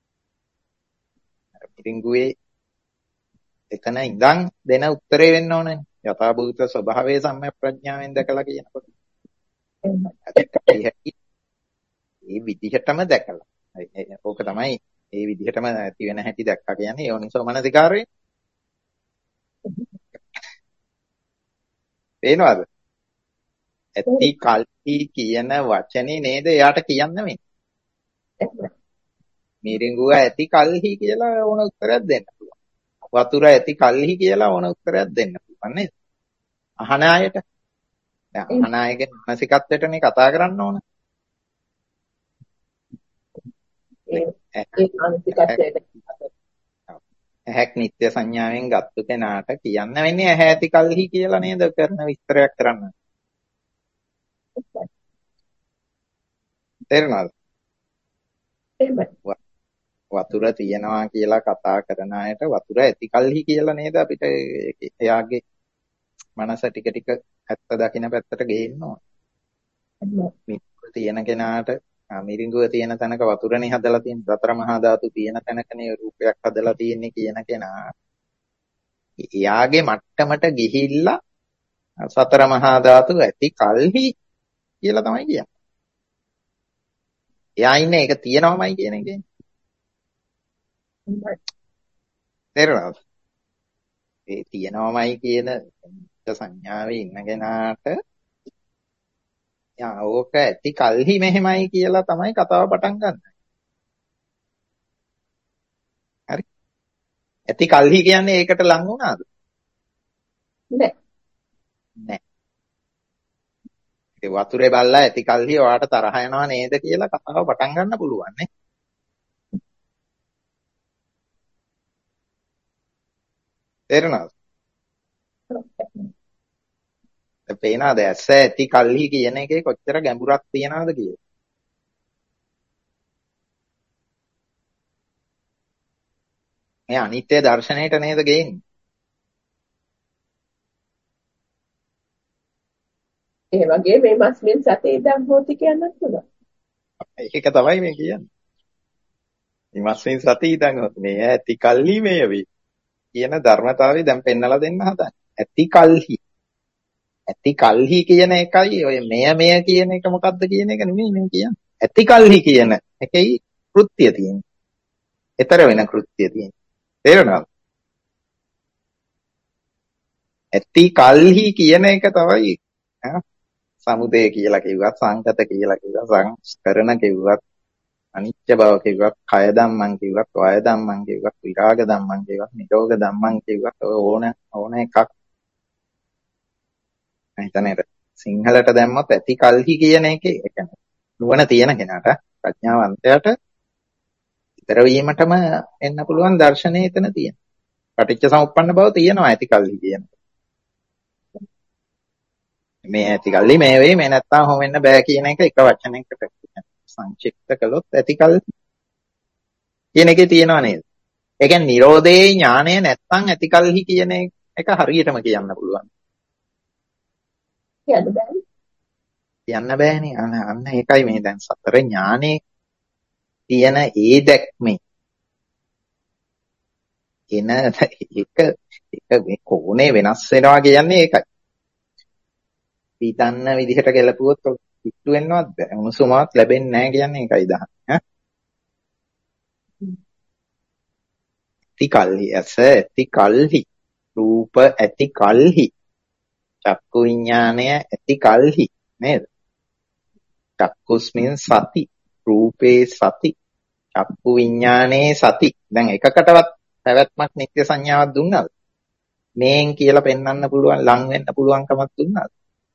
[SPEAKER 2] මිරිඟුවේ එතන ඉඳන් දෙන උත්තරේ වෙන්න ඕනේ. යථාභූත ස්වභාවය සම්‍යක් ප්‍රඥාවෙන් දැකලා කියනකොට ඒ විදිහටම දැකලා. ඕක තමයි ඒ විදිහටම ඇති වෙන හැටි දැක්කා කියන්නේ යෝනිසෝ මනසිකාරය. පේනවද? ඇති කල්හි කියන වචනේ නේද එයාට කියන්න මේ. මිරිඟුව ඇති කල්හි කියලා ඕන උත්තරයක් දෙන්න පුළුවන්. වතුර ඇති කල්හි කියලා ඕන උත්තරයක් දෙන්න පුළුවන් නේද? අහන අයට. දැන් අහන අයගේ මානසිකත්වයටනේ කතා කරන්න ඕන.
[SPEAKER 1] ඒ මානසිකත්වයට
[SPEAKER 2] ඇහැක් නිත්‍ය සංඥාවෙන් ගත්ත කෙනාට කියන්න වෙන්නේ ඇහැ ඇති කල්හි කියලා නේද කරන විස්තරයක් කරන්න. තේරුණාද?
[SPEAKER 1] එහෙමයි.
[SPEAKER 2] වතුර තියනවා කියලා කතා කරන අයට වතුර ඇති කල්හි කියලා නේද අපිට එයාගේ මනස ටික ටික ඇත්ත දකින්න පැත්තට ගේන්න ඕන. මිරිඟුව තියෙන කෙනාට මිරිඟුව තියෙන තැනක වතුරනේ හදලා තියෙන සතර මහා ධාතු තියෙන තැනකනේ රූපයක් හදලා තියෙන්නේ කියන කෙනා එයාගේ මට්ටමට ගිහිල්ලා සතර මහා ධාතු ඇති කල්හි කියලා තමයි කියන්නේ. එයා ඉන්නේ ඒක තියෙනවමයි කියන එකේ. තේරුණාද? ඒ තියෙනවමයි කියන සංඥාවේ ඉන්න කෙනාට යා ඕක ඇති කල්හි මෙහෙමයි කියලා තමයි කතාව පටන් ගන්න. හරි. ඇති කල්හි කියන්නේ ඒකට ලං වුණාද?
[SPEAKER 1] නෑ.
[SPEAKER 2] නෑ. ඒ වතුරේ බල්ලා ඇති කල්හි ඔයාට තරහ යනවා නේද කියලා කතාව පටන් ගන්න පුළුවන් නේ. තේරුණාද? දැන් පේනවාද ඇස ඇති කල්හි කියන එකේ කොච්චර ගැඹුරක් තියනවද කියලා? මේ අනිත්‍ය දර්ශනයට නේද ගේන්නේ?
[SPEAKER 1] ඒ වගේ මේ මස්මින් සතේ ඉඳන් හොති කියන්නත් පුළුවන්.
[SPEAKER 2] ඒක තමයි මේ කියන්නේ. විමස්මින් සති ඉඳන් මේ ඇති කල්හි මේ වේ කියන ධර්මතාවය දැන් පෙන්නලා දෙන්න හදන්නේ. ඇති කල්හි. ඇති කල්හි කියන එකයි ඔය මෙය මෙය කියන එක මොකද්ද කියන එක නෙමෙයි මේ කියන්නේ. ඇති කල්හි කියන එකයි කෘත්‍ය තියෙන්නේ. ඊතර වෙන කෘත්‍ය තියෙන්නේ. තේරෙනවද? ඇති කල්හි කියන එක තමයි සමුදය කියලා කිව්වත් සංකත කියලා කිව්වත් සංස්කරණ කිව්වත් අනිත්‍ය බව කිව්වත් කය ධම්මං කිව්වත් වය ධම්මං කිව්වත් විරාග ධම්මං කිව්වත් නිරෝධ ධම්මං කිව්වත් ඕන ඕන එකක් හිතන්නේ සිංහලට දැම්මොත් ඇති කල්හි කියන එකේ ඒ කියන්නේ නුවණ තියෙන කෙනාට ප්‍රඥාවන්තයාට ඊතර වීමටම එන්න පුළුවන් දර්ශනය එතන තියෙන. පටිච්ච සමුප්පන්න බව තියෙනවා ඇති කල්හි කියන. මේ ඇති කල්හි මේ වෙයි මේ නැත්තම් හොම වෙන්න බෑ කියන එක එක වචනයකට සංක්ෂිප්ත කළොත් ඇති කල්හි කියන එකේ තියෙනව නේද? ඒ කියන්නේ නිරෝධේ ඥානය නැත්තම් ඇති කල්හි කියන එක හරියටම කියන්න පුළුවන්.
[SPEAKER 1] කියන්න බෑ.
[SPEAKER 2] කියන්න බෑනේ. අන්න අන්න ඒකයි මේ දැන් සතර ඥානේ තියෙන ඒ දැක්මේ එන එක එක මේ කෝණේ වෙනස් වෙනවා කියන්නේ ඒකයි. පිටන්න විදිහට ගැලපුවොත් පිටු වෙන්නවත් බෑ. උණුසුමවත් ලැබෙන්නේ නැහැ කියන්නේ ඒකයි දහන්නේ. ඇති කල්හි ඇස ඇති කල්හි රූප ඇති කල්හි චක්කු විඥානය ඇති කල්හි නේද? චක්කුස්මින් සති රූපේ සති චක්කු විඥානේ සති. දැන් එකකටවත් පැවැත්මක් නිත්‍ය සංඥාවක් දුන්නාද? මේන් කියලා පෙන්වන්න පුළුවන් ලං වෙන්න පුළුවන්කමක් දුන්නාද?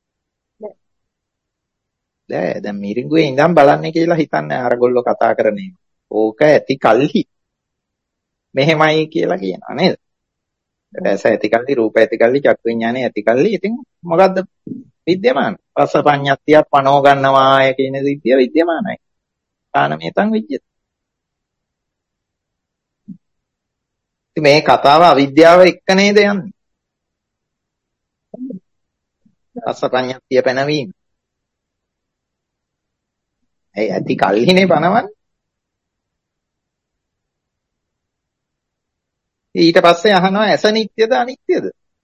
[SPEAKER 2] නෑ. දැන් මිරිඟුවේ ඉඳන් බලන්නේ කියලා හිතන්නේ අරගොල්ලෝ කතා කරන්නේ. ඕක ඇති කල්හි මෙහෙමයි කියලා කියනවා නේද? ඇස ඇති කල්හි රූප ඇති කල්හි චක්කු විඥානේ ඇති කල්හි ඉතින් මොකද්ද විද්‍යමාන? පස්ස පඤ්ඤත්තිය පනෝ ගන්නවාය කියන සිද්ධිය විද්‍යමානයි. කාණමේතං විජ්ජති. ඉතින් මේ කතාව අවිද්‍යාව එක්ක නේද යන්නේ? පස්ස පඤ්ඤත්තිය පැනවීම. ඒ ඇති කල්හිනේ පනවන්නේ. ඊට පස්සේ අහනවා ඇස නිට්ටයද අනිත්‍යද?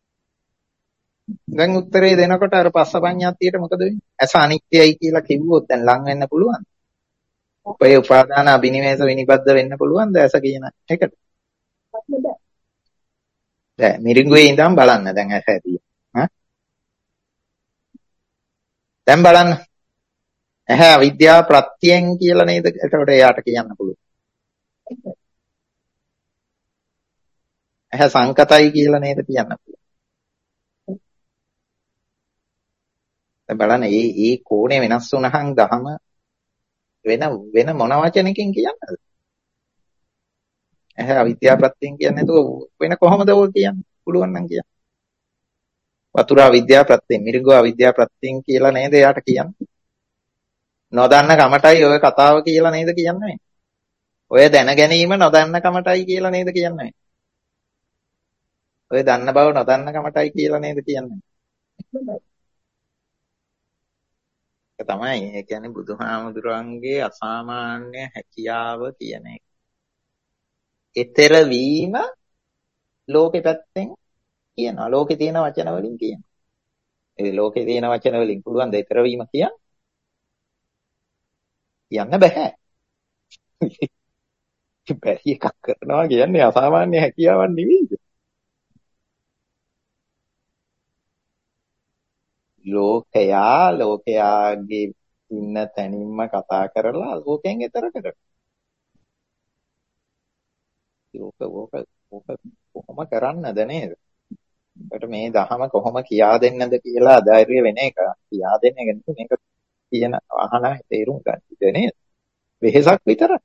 [SPEAKER 2] දැන් උත්තරේ දෙනකොට අර පස්සපඤ්ඤාත්තියට මොකද වෙන්නේ? ඇස අනිත්‍යයි කියලා කිව්වොත් දැන් ලං වෙන්න පුළුවන්. ඔය උපාදාන අබිනිවේෂ විනිබද්ධ වෙන්න පුළුවන්ද ඇස කියන එකට? දැන් මිරිඟුවේ ඉඳන් බලන්න දැන් ඇස ඇති. හා? දැන් බලන්න. ඇහැ අවිද්‍යාව ප්‍රත්‍යයෙන් කියලා නේද? එතකොට එයාට කියන්න පුළුවන්. ඇහැ සංකතයි කියලා නේද කියන්න පුළුවන්. දැන් බලන්න මේ මේ කෝණය වෙනස් වුණහන් දහම වෙන වෙන මොන වචනකින් කියන්නද? ඇහැ අවිද්‍යාව ප්‍රත්‍යයෙන් කියන්නේ නැතුව වෙන කොහොමද ඕක කියන්න පුළුවන් නම් කියන්න. වතුර අවිද්‍යාව ප්‍රත්‍යයෙන් මිරිඟුව අවිද්‍යාව ප්‍රත්‍යයෙන් කියලා නේද එයාට කියන්නේ. නොදන්න කමටයි ඔය කතාව කියලා නේද කියන්නේ. ඔය දැන ගැනීම නොදන්න කමටයි කියලා නේද කියන්නේ. ඔය දන්න බව නොදන්න කමටයි කියලා නේද කියන්නේ. ඒක තමයි. ඒ කියන්නේ බුදුහාමුදුරන්ගේ අසාමාන්‍ය හැකියාව කියන එක. ඊතර වීම ලෝකෙ පැත්තෙන් කියනවා. ලෝකේ තියෙන වචන වලින් කියනවා. ඒ ලෝකේ තියෙන වචන වලින් පුළුවන් ද ඊතර වීම කියන්න? කියන්න බෑ. බැරි එකක් කරනවා කියන්නේ අසාමාන්‍ය හැකියාවක් නෙවෙයිද? ලෝකයා ලෝකයාගේ ඉන්න තැනින්ම කතා කරලා ලෝකෙන් ඈතර කරනවා. ඕක ඕක ඕක කොහොම කරන්නද නේද? ඒකට මේ දහම කොහොම කියා දෙන්නද කියලා අධෛර්ය වෙන එක. කියා දෙන්න එක නෙමෙයි මේක කියන අහන තේරුම් ගන්න ඉතින් නේද? වෙහෙසක් විතරයි.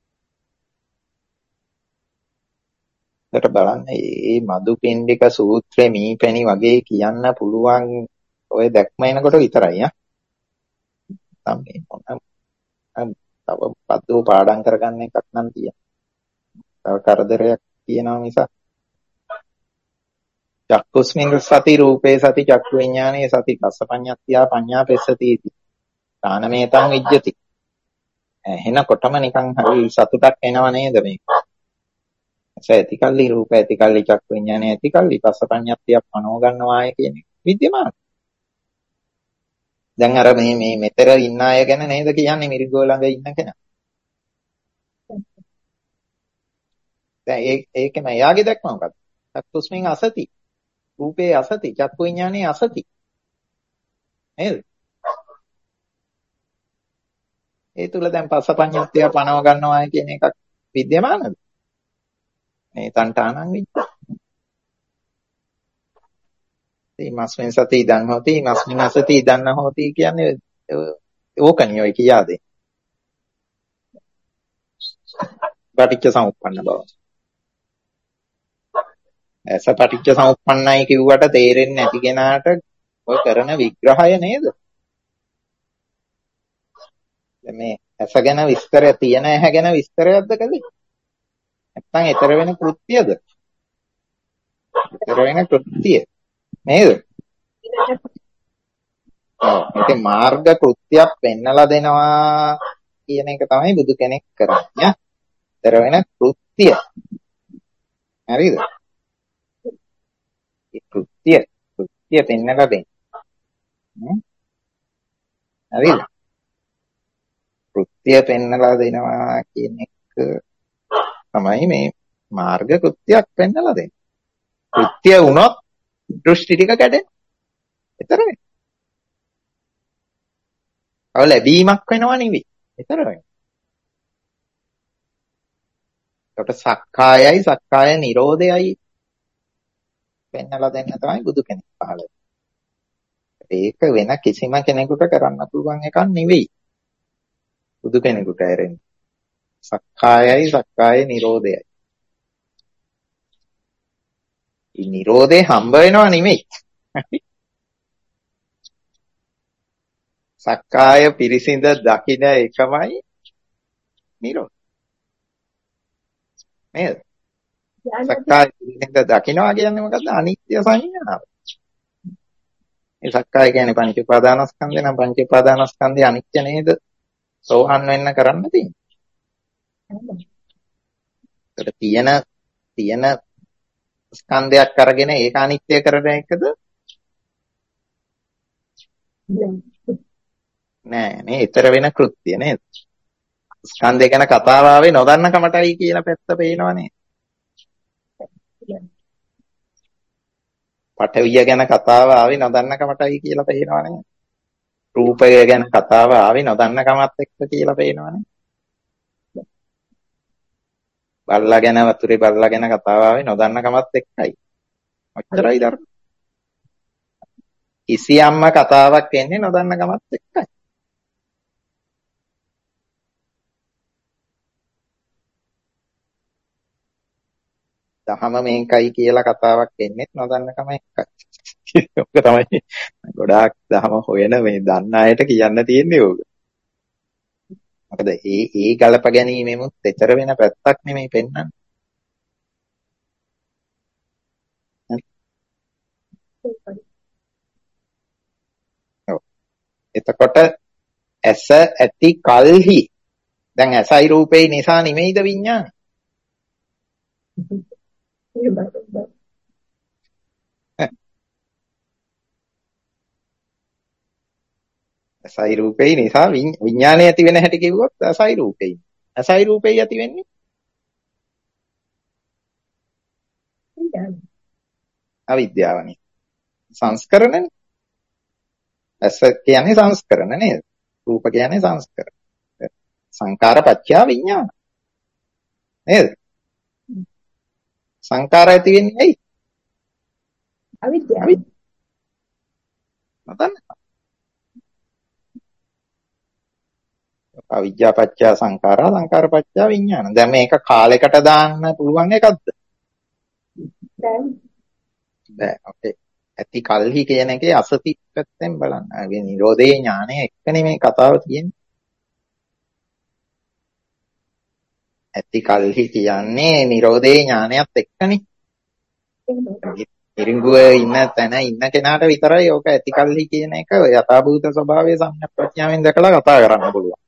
[SPEAKER 2] ඒකට බලන්න මේ මදුපිණ්ඩික සූත්‍රේ මීපැණි වගේ කියන්න පුළුවන් ඔය දැක්ම එනකොට විතරයි ආ. තමයි මොන තව පදෝ පාඩම් කරගන්න එකක් නම් තියෙන. තව කරදරයක් තියෙනවා මිස චක්කුස්මින් සති රූපේ සති චක්කු විඥානේ සති පස්සපඤ්ඤත්තියා පඤ්ඤා පෙස්සති इति. ඥානමේතං විජ්ජති. එහෙනකොටම නිකන් හරි සතුටක් එනව නේද මේක? ඇතිකල්ලි රූප ඇතිකල්ලි චක්කු විඥානේ ඇතිකල්ලි පස්සපඤ්ඤත්තියක් පනව ගන්නවාය කියන එක විද්‍යමාන. දැන් අර මේ මේ මෙතර ඉන්න අය ගැන නේද කියන්නේ මිරිගෝ ළඟ ඉන්න කෙනා. දැන් ඒ ඒකම එයාගේ දැක්ම මොකක්ද? චක්කුස්මින් අසති. රූපේ අසති. චක්කු විඥානේ අසති. නේද? ඒ තුල දැන් පස්සපඤ්ඤත්තිය පනව ගන්නවා කියන එකක් විද්‍යමානද? මේ තණ්හානං විද්‍ය. මස්මින් සති ඉදන් හොති මස්මින් අසති ඉදන් නොහොති කියන්නේ ඕකනිය ඔය කියාදේ. පටිච්ච සමුප්පන්න බව. ඇස පටිච්ච සමුප්පන්නයි කිව්වට තේරෙන්නේ නැති කෙනාට ඔය කරන විග්‍රහය නේද? මේ ඇස ගැන විස්තරය තියෙන ඇහැ ගැන විස්තරයක්ද කලේ? නැත්නම් ඊතර වෙන කෘත්‍යද? ඊතර වෙන කෘත්‍ය නේද? ඔව්. ඉතින් මාර්ග කෘත්‍යයක් පෙන්නලා දෙනවා කියන එක තමයි බුදු කෙනෙක් කරන්නේ. ඊතර වෙන කෘත්‍ය. හරිද? ඒ කෘත්‍ය කෘත්‍ය පෙන්නලා දෙන්නේ. හරිද? කෘත්‍ය පෙන්නලා දෙනවා කියන එක තමයි මේ මාර්ග කෘත්‍යයක් පෙන්නලා දෙන්නේ. කෘත්‍ය වුණොත් දෘෂ්ටි ටික කැඩෙන. ඒතරයි. අව ලැබීමක් වෙනව නෙවෙයි. ඒතරයි. ඒකට සක්කායයි සක්කාය නිරෝධයයි පෙන්නලා දෙන්න තමයි බුදු කෙනෙක් පහළ වෙන්නේ. ඒක වෙන කිසිම කෙනෙකුට කරන්න පුළුවන් එකක් නෙවෙයි. බුදු කෙනෙකුට ඇරෙන්නේ. සක්කායයි සක්කාය නිරෝධයයි. මේ නිරෝධේ හම්බ වෙනව නෙමෙයි. සක්කාය පිරිසිඳ දකින එකමයි නිරෝධ. නේද? සක්කාය පිරිසිඳ දකිනවා කියන්නේ මොකද්ද? අනිත්‍ය සංඥාව. මේ සක්කාය කියන්නේ පංච උපාදානස්කන්ධය නම් පංච උපාදානස්කන්ධය අනිත්‍ය නේද? සෝහන් වෙන්න කරන්න තියෙන්නේ. ඒකට තියෙන තියෙන ස්කන්ධයක් අරගෙන ඒක අනිත්‍ය කරන එකද? නෑ නේ ඊතර වෙන කෘත්‍ය නේද? ස්කන්ධය ගැන කතාව ආවේ නොදන්න කමටයි කියන පැත්ත පේනවනේ. පඨවිය ගැන කතාව ආවේ නොදන්න කමටයි කියලා පේනවනේ. රූපය ගැන කතාව ආවේ නොදන්න කමත් එක්ක කියලා පේනවනේ. බල්ලා ගැන වතුරේ බල්ලා ගැන කතාව ආවේ නොදන්න කමත් එක්කයි. ඔච්චරයි ධර්ම. කිසියම්ම කතාවක් එන්නේ නොදන්න කමත් එක්කයි. දහම මේකයි කියලා කතාවක් එන්නේ නොදන්න කම එක්කයි. ඔක තමයි ගොඩාක් දහම හොයන මේ දන්න අයට කියන්න තියෙන්නේ ඕක. මොකද ඒ ඒ ගලප ගැනීමෙමුත් දෙතර වෙන පැත්තක් නෙමෙයි පෙන්වන්නේ. ඔව්. එතකොට ඇස ඇති කල්හි දැන් ඇසයි රූපේ නිසා නෙමෙයිද විඥානේ? ඇසයි රූපේ නිසා විඥානය ඇති වෙන හැටි කිව්වොත් ඇසයි රූපේ. ඇසයි රූපේ ඇති වෙන්නේ අවිද්‍යාවනේ. සංස්කරණනේ. ඇස කියන්නේ සංස්කරණ නේද? රූප කියන්නේ සංස්කරණ. සංකාර පත්‍ය විඥාන. නේද? සංකාර ඇති වෙන්නේ ඇයි?
[SPEAKER 1] අවිද්‍යාව.
[SPEAKER 2] මතන්න. අවිද්‍යා පත්‍ය සංඛාරා සංඛාර පත්‍ය විඥාන. දැන් මේක කාලයකට දාන්න පුළුවන් එකක්ද?
[SPEAKER 1] දැන්
[SPEAKER 2] බෑ. ඔකේ. ඇති කල්හි කියන එකේ අසති පැත්තෙන් බලන්න. මේ නිරෝධේ ඥානය එක්කනේ මේ කතාව තියෙන්නේ. ඇති කල්හි කියන්නේ නිරෝධේ ඥානයත් එක්කනේ. ඉරිඟුවේ ඉන්න තැන ඉන්න කෙනාට විතරයි ඕක ඇති කල්හි කියන එක යථාභූත ස්වභාවය සම්‍යක් ප්‍රඥාවෙන් දැකලා කතා කරන්න පුළුවන්.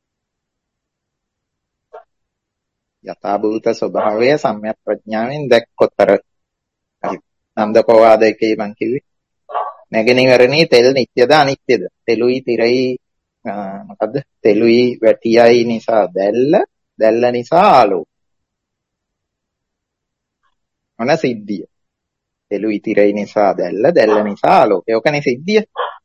[SPEAKER 2] යථාභූත ස්වභාවය සම්‍යක් ප්‍රඥාවෙන් දැක්කොතර නන්දකෝවාද එකේ මං කිව්වේ නැගෙනහිරණී තෙල් නිට්ටයද අනිත්‍යද? තෙලුයි තිරයි මොකද්ද? තෙලුයි වැටියයි නිසා දැල්ල, දැල්ල නිසා ආලෝක. මොන සිද්ධිය? තෙලුයි තිරයි නිසා දැල්ල, දැල්ල නිසා ආලෝකය. ඔකනේ සිද්ධිය.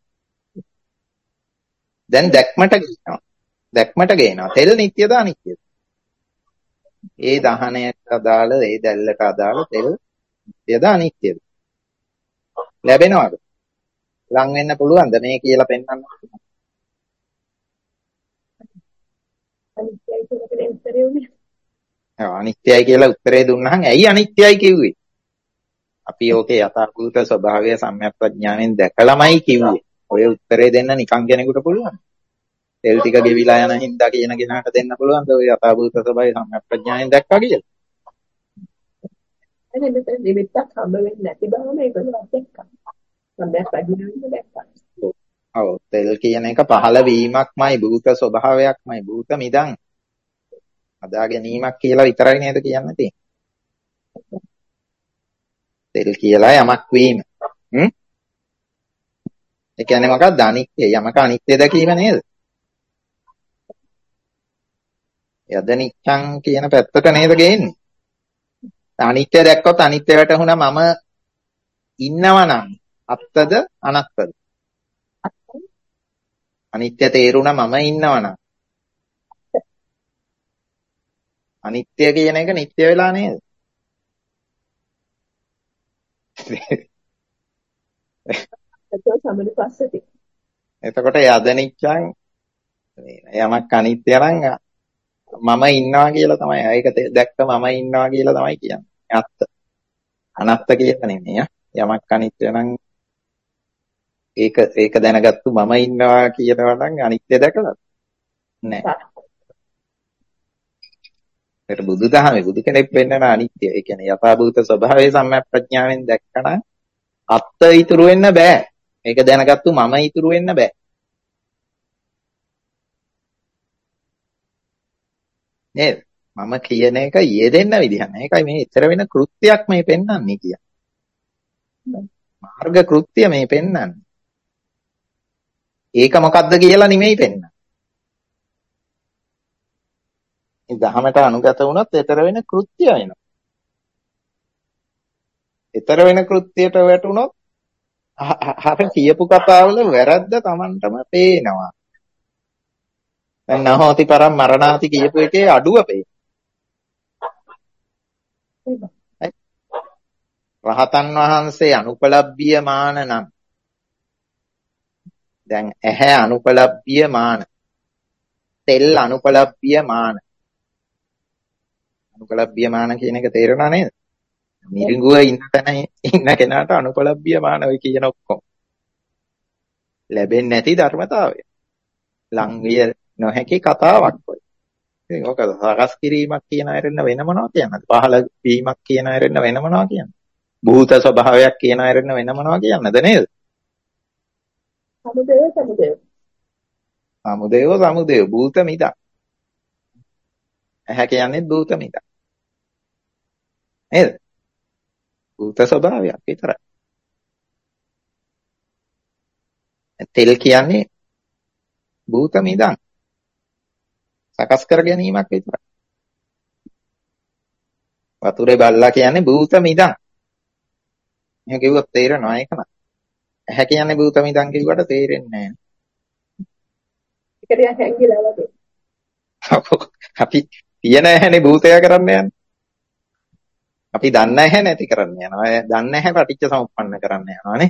[SPEAKER 2] දැන් දැක්මට ගේනවා. දැක්මට ගේනවා. තෙල් නිට්ටයද අනිත්‍යද? ඒ දහනයට අදාළ, ඒ දැල්ලට අදාළ තෙල් නිට්ටයද අනිත්‍යද? ලැබෙනවද? ලං වෙන්න පුළුවන්ද මේ කියලා පෙන්වන්න?
[SPEAKER 1] අනිත්‍යයි කියන එකේ උත්තරේ උනේ.
[SPEAKER 2] ඔව් අනිත්‍යයි කියලා උත්තරේ දුන්නාම ඇයි අනිත්‍යයි කිව්වේ? අපි ඕකේ යථාභූත ස්වභාවය සම්‍යක් ප්‍රඥාවෙන් දැකලාමයි කිව්වේ. ඔය උත්තරේ දෙන්න නිකන් කෙනෙකුට පුළුවන්. තෙල් ටික ගෙවිලා යන හින්දා කියන කෙනාට දෙන්න පුළුවන්ද ඔය යථාභූත ස්වභාවය සම්‍යක් ප්‍රඥාවෙන් දැක්කා කියලා?
[SPEAKER 1] එතන මෙතන නිමිත්තක් හම්බ වෙන්නේ නැති බවම ඒකලවත් දැක්කා. සම්‍යක් ප්‍රඥාවෙන් දැක්කා.
[SPEAKER 2] ඔව් තෙල් කියන එක පහළ වීමක්මයි භූත ස්වභාවයක්මයි භූත මිදං අදා ගැනීමක් කියලා විතරයි නේද කියන්න තියෙන්නේ. තෙල් කියලා යමක් වීම. හ්ම්? ඒ කියන්නේ මොකක්ද? අනිත්‍ය. යමක අනිත්‍ය දැකීම නේද? යද නිච්ඡං කියන පැත්තට නේද ගේන්නේ? අනිත්‍ය දැක්කොත් අනිත්‍ය වැටුණා මම ඉන්නවා නම් අත්තද අනත්තද? අනිත්‍ය තේරුණා මම ඉන්නවා නම් අනිත්‍ය කියන එක නිට්ටය වෙලා නේද?
[SPEAKER 1] ඒක සමනුපස්සති.
[SPEAKER 2] එතකොට යද නිච්ඡං යමක් අනිත්‍ය නම් මම ඉන්නවා කියලා තමයි. ඒක දැක්ක මම ඉන්නවා කියලා තමයි කියන්නේ. අත්ත. අනත්ත කියලා නෙමෙයි. යමක් අනිත්‍ය නම් ඒක ඒක දැනගත්තු මම ඉන්නවා කියනවා නම් අනිත්‍ය දැකලා නෑ. ඒක බුදුදහමේ බුදු කෙනෙක් වෙන්නන අනිත්‍ය. ඒ කියන්නේ යථාභූත ස්වභාවය සම්‍යක් ප්‍රඥාවෙන් දැක්කම අත්ත ඉතුරු වෙන්න බෑ. ඒක දැනගත්තු මම ඉතුරු වෙන්න බෑ. නේද? මම කියන එක යෙදෙන්න විදිහ නැහැ. ඒකයි මේ ඉතර වෙන කෘත්‍යයක් මේ පෙන්වන්නේ කියන්නේ. මාර්ග කෘත්‍ය මේ පෙන්වන්නේ. ඒක මොකද්ද කියලා නෙමෙයි පෙන්වන්නේ. මේ දහමට අනුගත වුණොත් ඊතර වෙන කෘත්‍ය වෙනවා. ඊතර වෙන කෘත්‍යයට වැටුණොත් හර කියපු කතාවල වැරද්ද Tamanටම පේනවා. දැන් නහෝති පරම් මරණාති කියපු එකේ අඩුව පේනවා. රහතන් වහන්සේ අනුපලබ්බියමාන නම් දැන් ඇහැ අනුපලබ්බියමාන තෙල් අනුපලබ්බියමාන අනුපලබ්බියමාන කියන එක තේරෙනා නේද? මිරිඟුව ඉන්න තැන ඉන්න කෙනාට අනුපලබ්බියමාන ඔය කියන ඔක්කොම ලැබෙන්නේ නැති ධර්මතාවය. ලං විය නොහැකි කතාවක් ඔය. ඉතින් ඔක සකස් කිරීමක් කියන අයරෙන්න වෙන මොනවා කියන්නද? පහළ වීමක් කියන අයරෙන්න වෙන මොනවා කියන්නද? භූත ස්වභාවයක් කියන අයරෙන්න වෙන මොනවා කියන්නද නේද?
[SPEAKER 1] සමුදය සමුදය.
[SPEAKER 2] සමුදයව සමුදය භූත මිදක්. ඇහැ කියන්නේ භූත මිදක්. නේද? භූත ස්වභාවයක් විතරයි. තෙල් කියන්නේ භූත මිදක්. සකස් කර ගැනීමක් විතරයි. වතුරේ බල්ලා කියන්නේ භූත මිදක්. එහෙම කිව්වොත් තේරෙනවා ඒක නෑ. ඇහැ කියන්නේ භූත මිදක් කිව්වට තේරෙන්නේ නෑ.
[SPEAKER 1] ඒකරිය හැංගිලා වගේ.
[SPEAKER 2] අපි තියෙන ඇහැනේ භූතය කරන්න යන්නේ. අපි දන්නේ නැහැ නැති කරන්න යනවා. ඒ දන්නේ නැහැ පටිච්ච සමුප්පන්න කරන්න යනවානේ.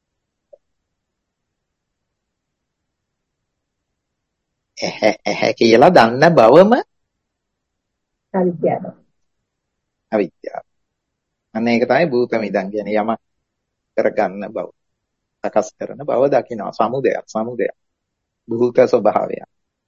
[SPEAKER 2] ඇහැ ඇහැ කියලා දන්න බවම
[SPEAKER 1] අවිද්‍යාව.
[SPEAKER 2] අවිද්‍යාව. අන්න ඒක තමයි භූත මිදන් කියන්නේ යමක් කරගන්න බව. සකස් කරන බව දකිනවා. සමුදයක් සමුදයක්. භූත ස්වභාවය.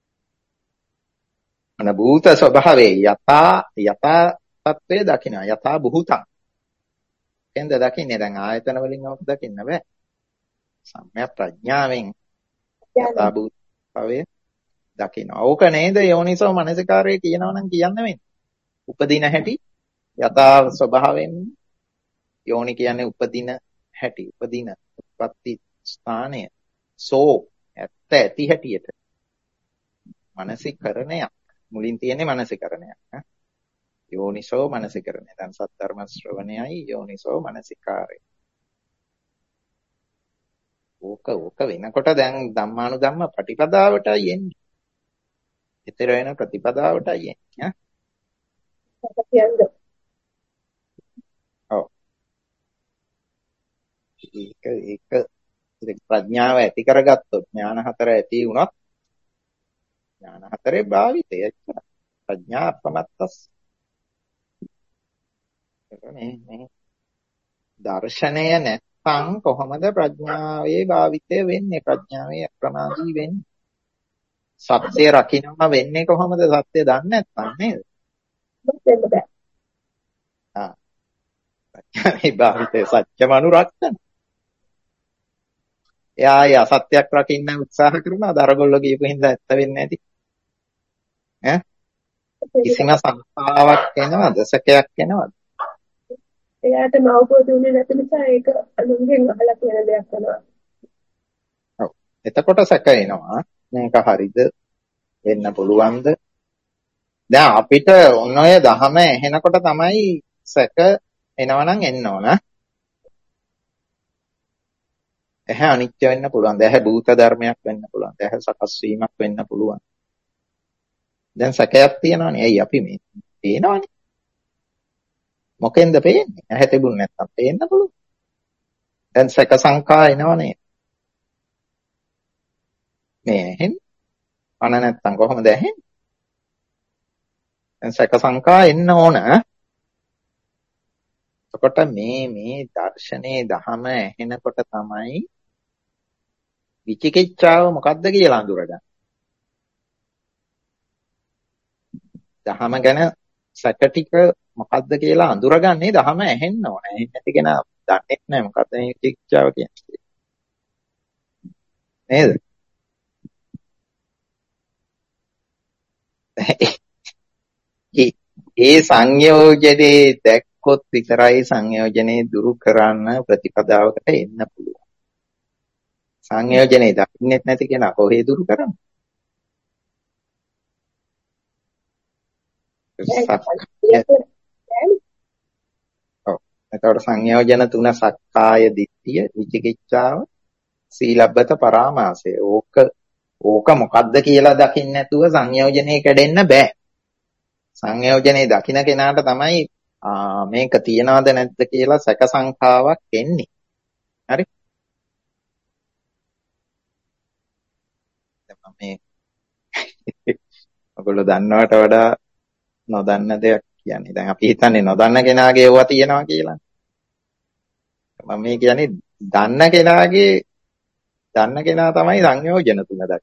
[SPEAKER 2] අන භූත ස්වභාවයේ යථා යථා තත්ත්වය දකිනවා. යථා භූතං. එතෙන්ද දකින්නේ දැන් ආයතන වලින් අවුත් දකින්න බෑ. සම්‍යක් ප්‍රඥාවෙන් යථා භූතභාවය දකිනවා. ඕක නේද යෝනිසෝ මනසිකාරයේ කියනවා නම් කියන්න වෙන්නේ. උපදින හැටි යථා ස්වභාවයෙන් යෝනි කියන්නේ උපදින හැටි උපදින උත්පත්ති ස්ථානය සෝ ඇත්ත ඇති හැටියට මනසිකරණයක් මුලින් තියෙන්නේ මනසිකරණයක් ඈ යෝනිසෝ මනසිකරණය දැන් සත්‍ධර්ම ශ්‍රවණයයි යෝනිසෝ මනසිකාරය ඕක ඕක වෙනකොට දැන් ධම්මානුධම්ම ප්‍රතිපදාවටයි එන්නේ ඊතර වෙන ප්‍රතිපදාවටයි එන්නේ
[SPEAKER 1] කියන්නේ
[SPEAKER 2] ඔව් ඒක ඒක ප්‍රඥාව ඇති කරගත්තොත් ඥාන හතර ඇති වුණොත් ඥාන හතරේ භාවිතය එච්චරයි. ප්‍රඥා අපමත්තස්. මේ මේ දර්ශනය නැත්නම් කොහොමද ප්‍රඥාවේ භාවිතය වෙන්නේ? ප්‍රඥාවේ අප්‍රමාදී වෙන්නේ. සත්‍ය රකින්නම වෙන්නේ කොහොමද? සත්‍ය දන්නේ නැත්නම් නේද?
[SPEAKER 1] දෙන්න බෑ.
[SPEAKER 2] ආ. ප්‍රඥාවේ භාවිතය සත්‍යමනුරක්ෂණ. එයා ඒ අසත්‍යයක් රකින්න උත්සාහ කරනවා. දරගොල්ලෝ කියපු හින්දා ඇත්ත වෙන්නේ නැති. ඈ කිසිම සංස්ථාවක් එනවද සැකයක් එනවද
[SPEAKER 1] එයාට මවබෝධ වුණේ නැති නිසා ඒක අනුන්ගෙන් අහලා කියන දෙයක් කරනවා.
[SPEAKER 2] ඔව් එතකොට සැක එනවා මේක හරිද වෙන්න පුළුවන්ද දැන් අපිට ඔන්න ඔය දහම ඇහෙනකොට තමයි සැක එනවනම් එන්න ඕන ඇහැ අනිත්‍ය වෙන්න පුළුවන් ඇහැ භූත ධර්මයක් වෙන්න පුළුවන් ඇහැ සකස් වීමක් වෙන්න පුළුවන් දැන් සැකයක් තියෙනවනේ. ඇයි අපි මේ පේනවනේ. මොකෙන්ද පේන්නේ? ඇහැ තිබුණ නැත්තම් පේන්න පුළුවන්. දැන් සැක සංකා එනවනේ. මේ ඇහෙන්නේ. අන නැත්තම් කොහොමද ඇහෙන්නේ? දැන් සැක සංකා එන්න ඕන. එතකොට මේ මේ දර්ශනේ දහම ඇහෙනකොට තමයි විචිකිච්ඡාව මොකද්ද කියලා අඳුරගන්න. දහම ගැන සැක ටික මොකද්ද කියලා අඳුරගන්නේ දහම ඇහෙන්න ඕන. ඇහෙන්නේ නැති කෙනා දන්නේ නැහැ මොකද්ද මේ විචිකිච්ඡාව කියන්නේ. නේද? ඒ සංයෝජනේ දැක්කොත් විතරයි සංයෝජනේ දුරු කරන්න ප්‍රතිපදාවකට එන්න පුළුවන්. සංයෝජනේ දකින්නෙත් නැති කෙනා කොහේ දුරු කරන්නේ? ඔව්. එතකොට සංයෝජන තුන සක්කාය දිට්ඨිය, විචිකිච්ඡාව, සීලබ්බත පරාමාසය. ඕක ඕක මොකද්ද කියලා දකින්න නැතුව සංයෝජනේ කැඩෙන්න බෑ. සංයෝජනේ දකින්න කෙනාට තමයි මේක තියනවද නැද්ද කියලා සැක සංඛාවක් එන්නේ. හරි? දැන් මේ ඔයගොල්ලෝ දන්නවට වඩා නොදන්න දෙයක් කියන්නේ. දැන් අපි හිතන්නේ නොදන්න කෙනාගේ ඒවා තියෙනවා කියලා. මම මේ කියන්නේ දන්න කෙනාගේ දන්න කෙනා තමයි සංයෝජන තුන දකින්නේ.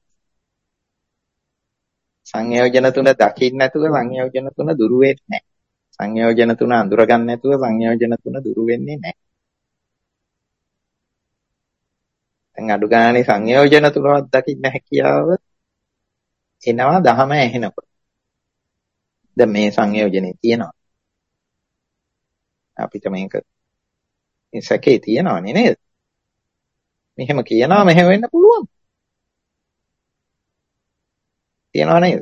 [SPEAKER 2] සංයෝජන තුන දකින්න නැතුව සංයෝජන තුන දුරු වෙන්නේ නැහැ. සංයෝජන තුන අඳුර ගන්න නැතුව සංයෝජන තුන දුරු වෙන්නේ නැහැ. දැන් අඩු ගානේ සංයෝජන තුනවත් දකින්න හැකියාව එනවා දහම ඇහෙනකොට. දැන් මේ සංයෝජනේ තියෙනවා. අපිට මේක මේ සැකේ තියෙනවනේ නේද? මෙහෙම කියනවා මෙහෙම වෙන්න පුළුවන්. තියනව නේද?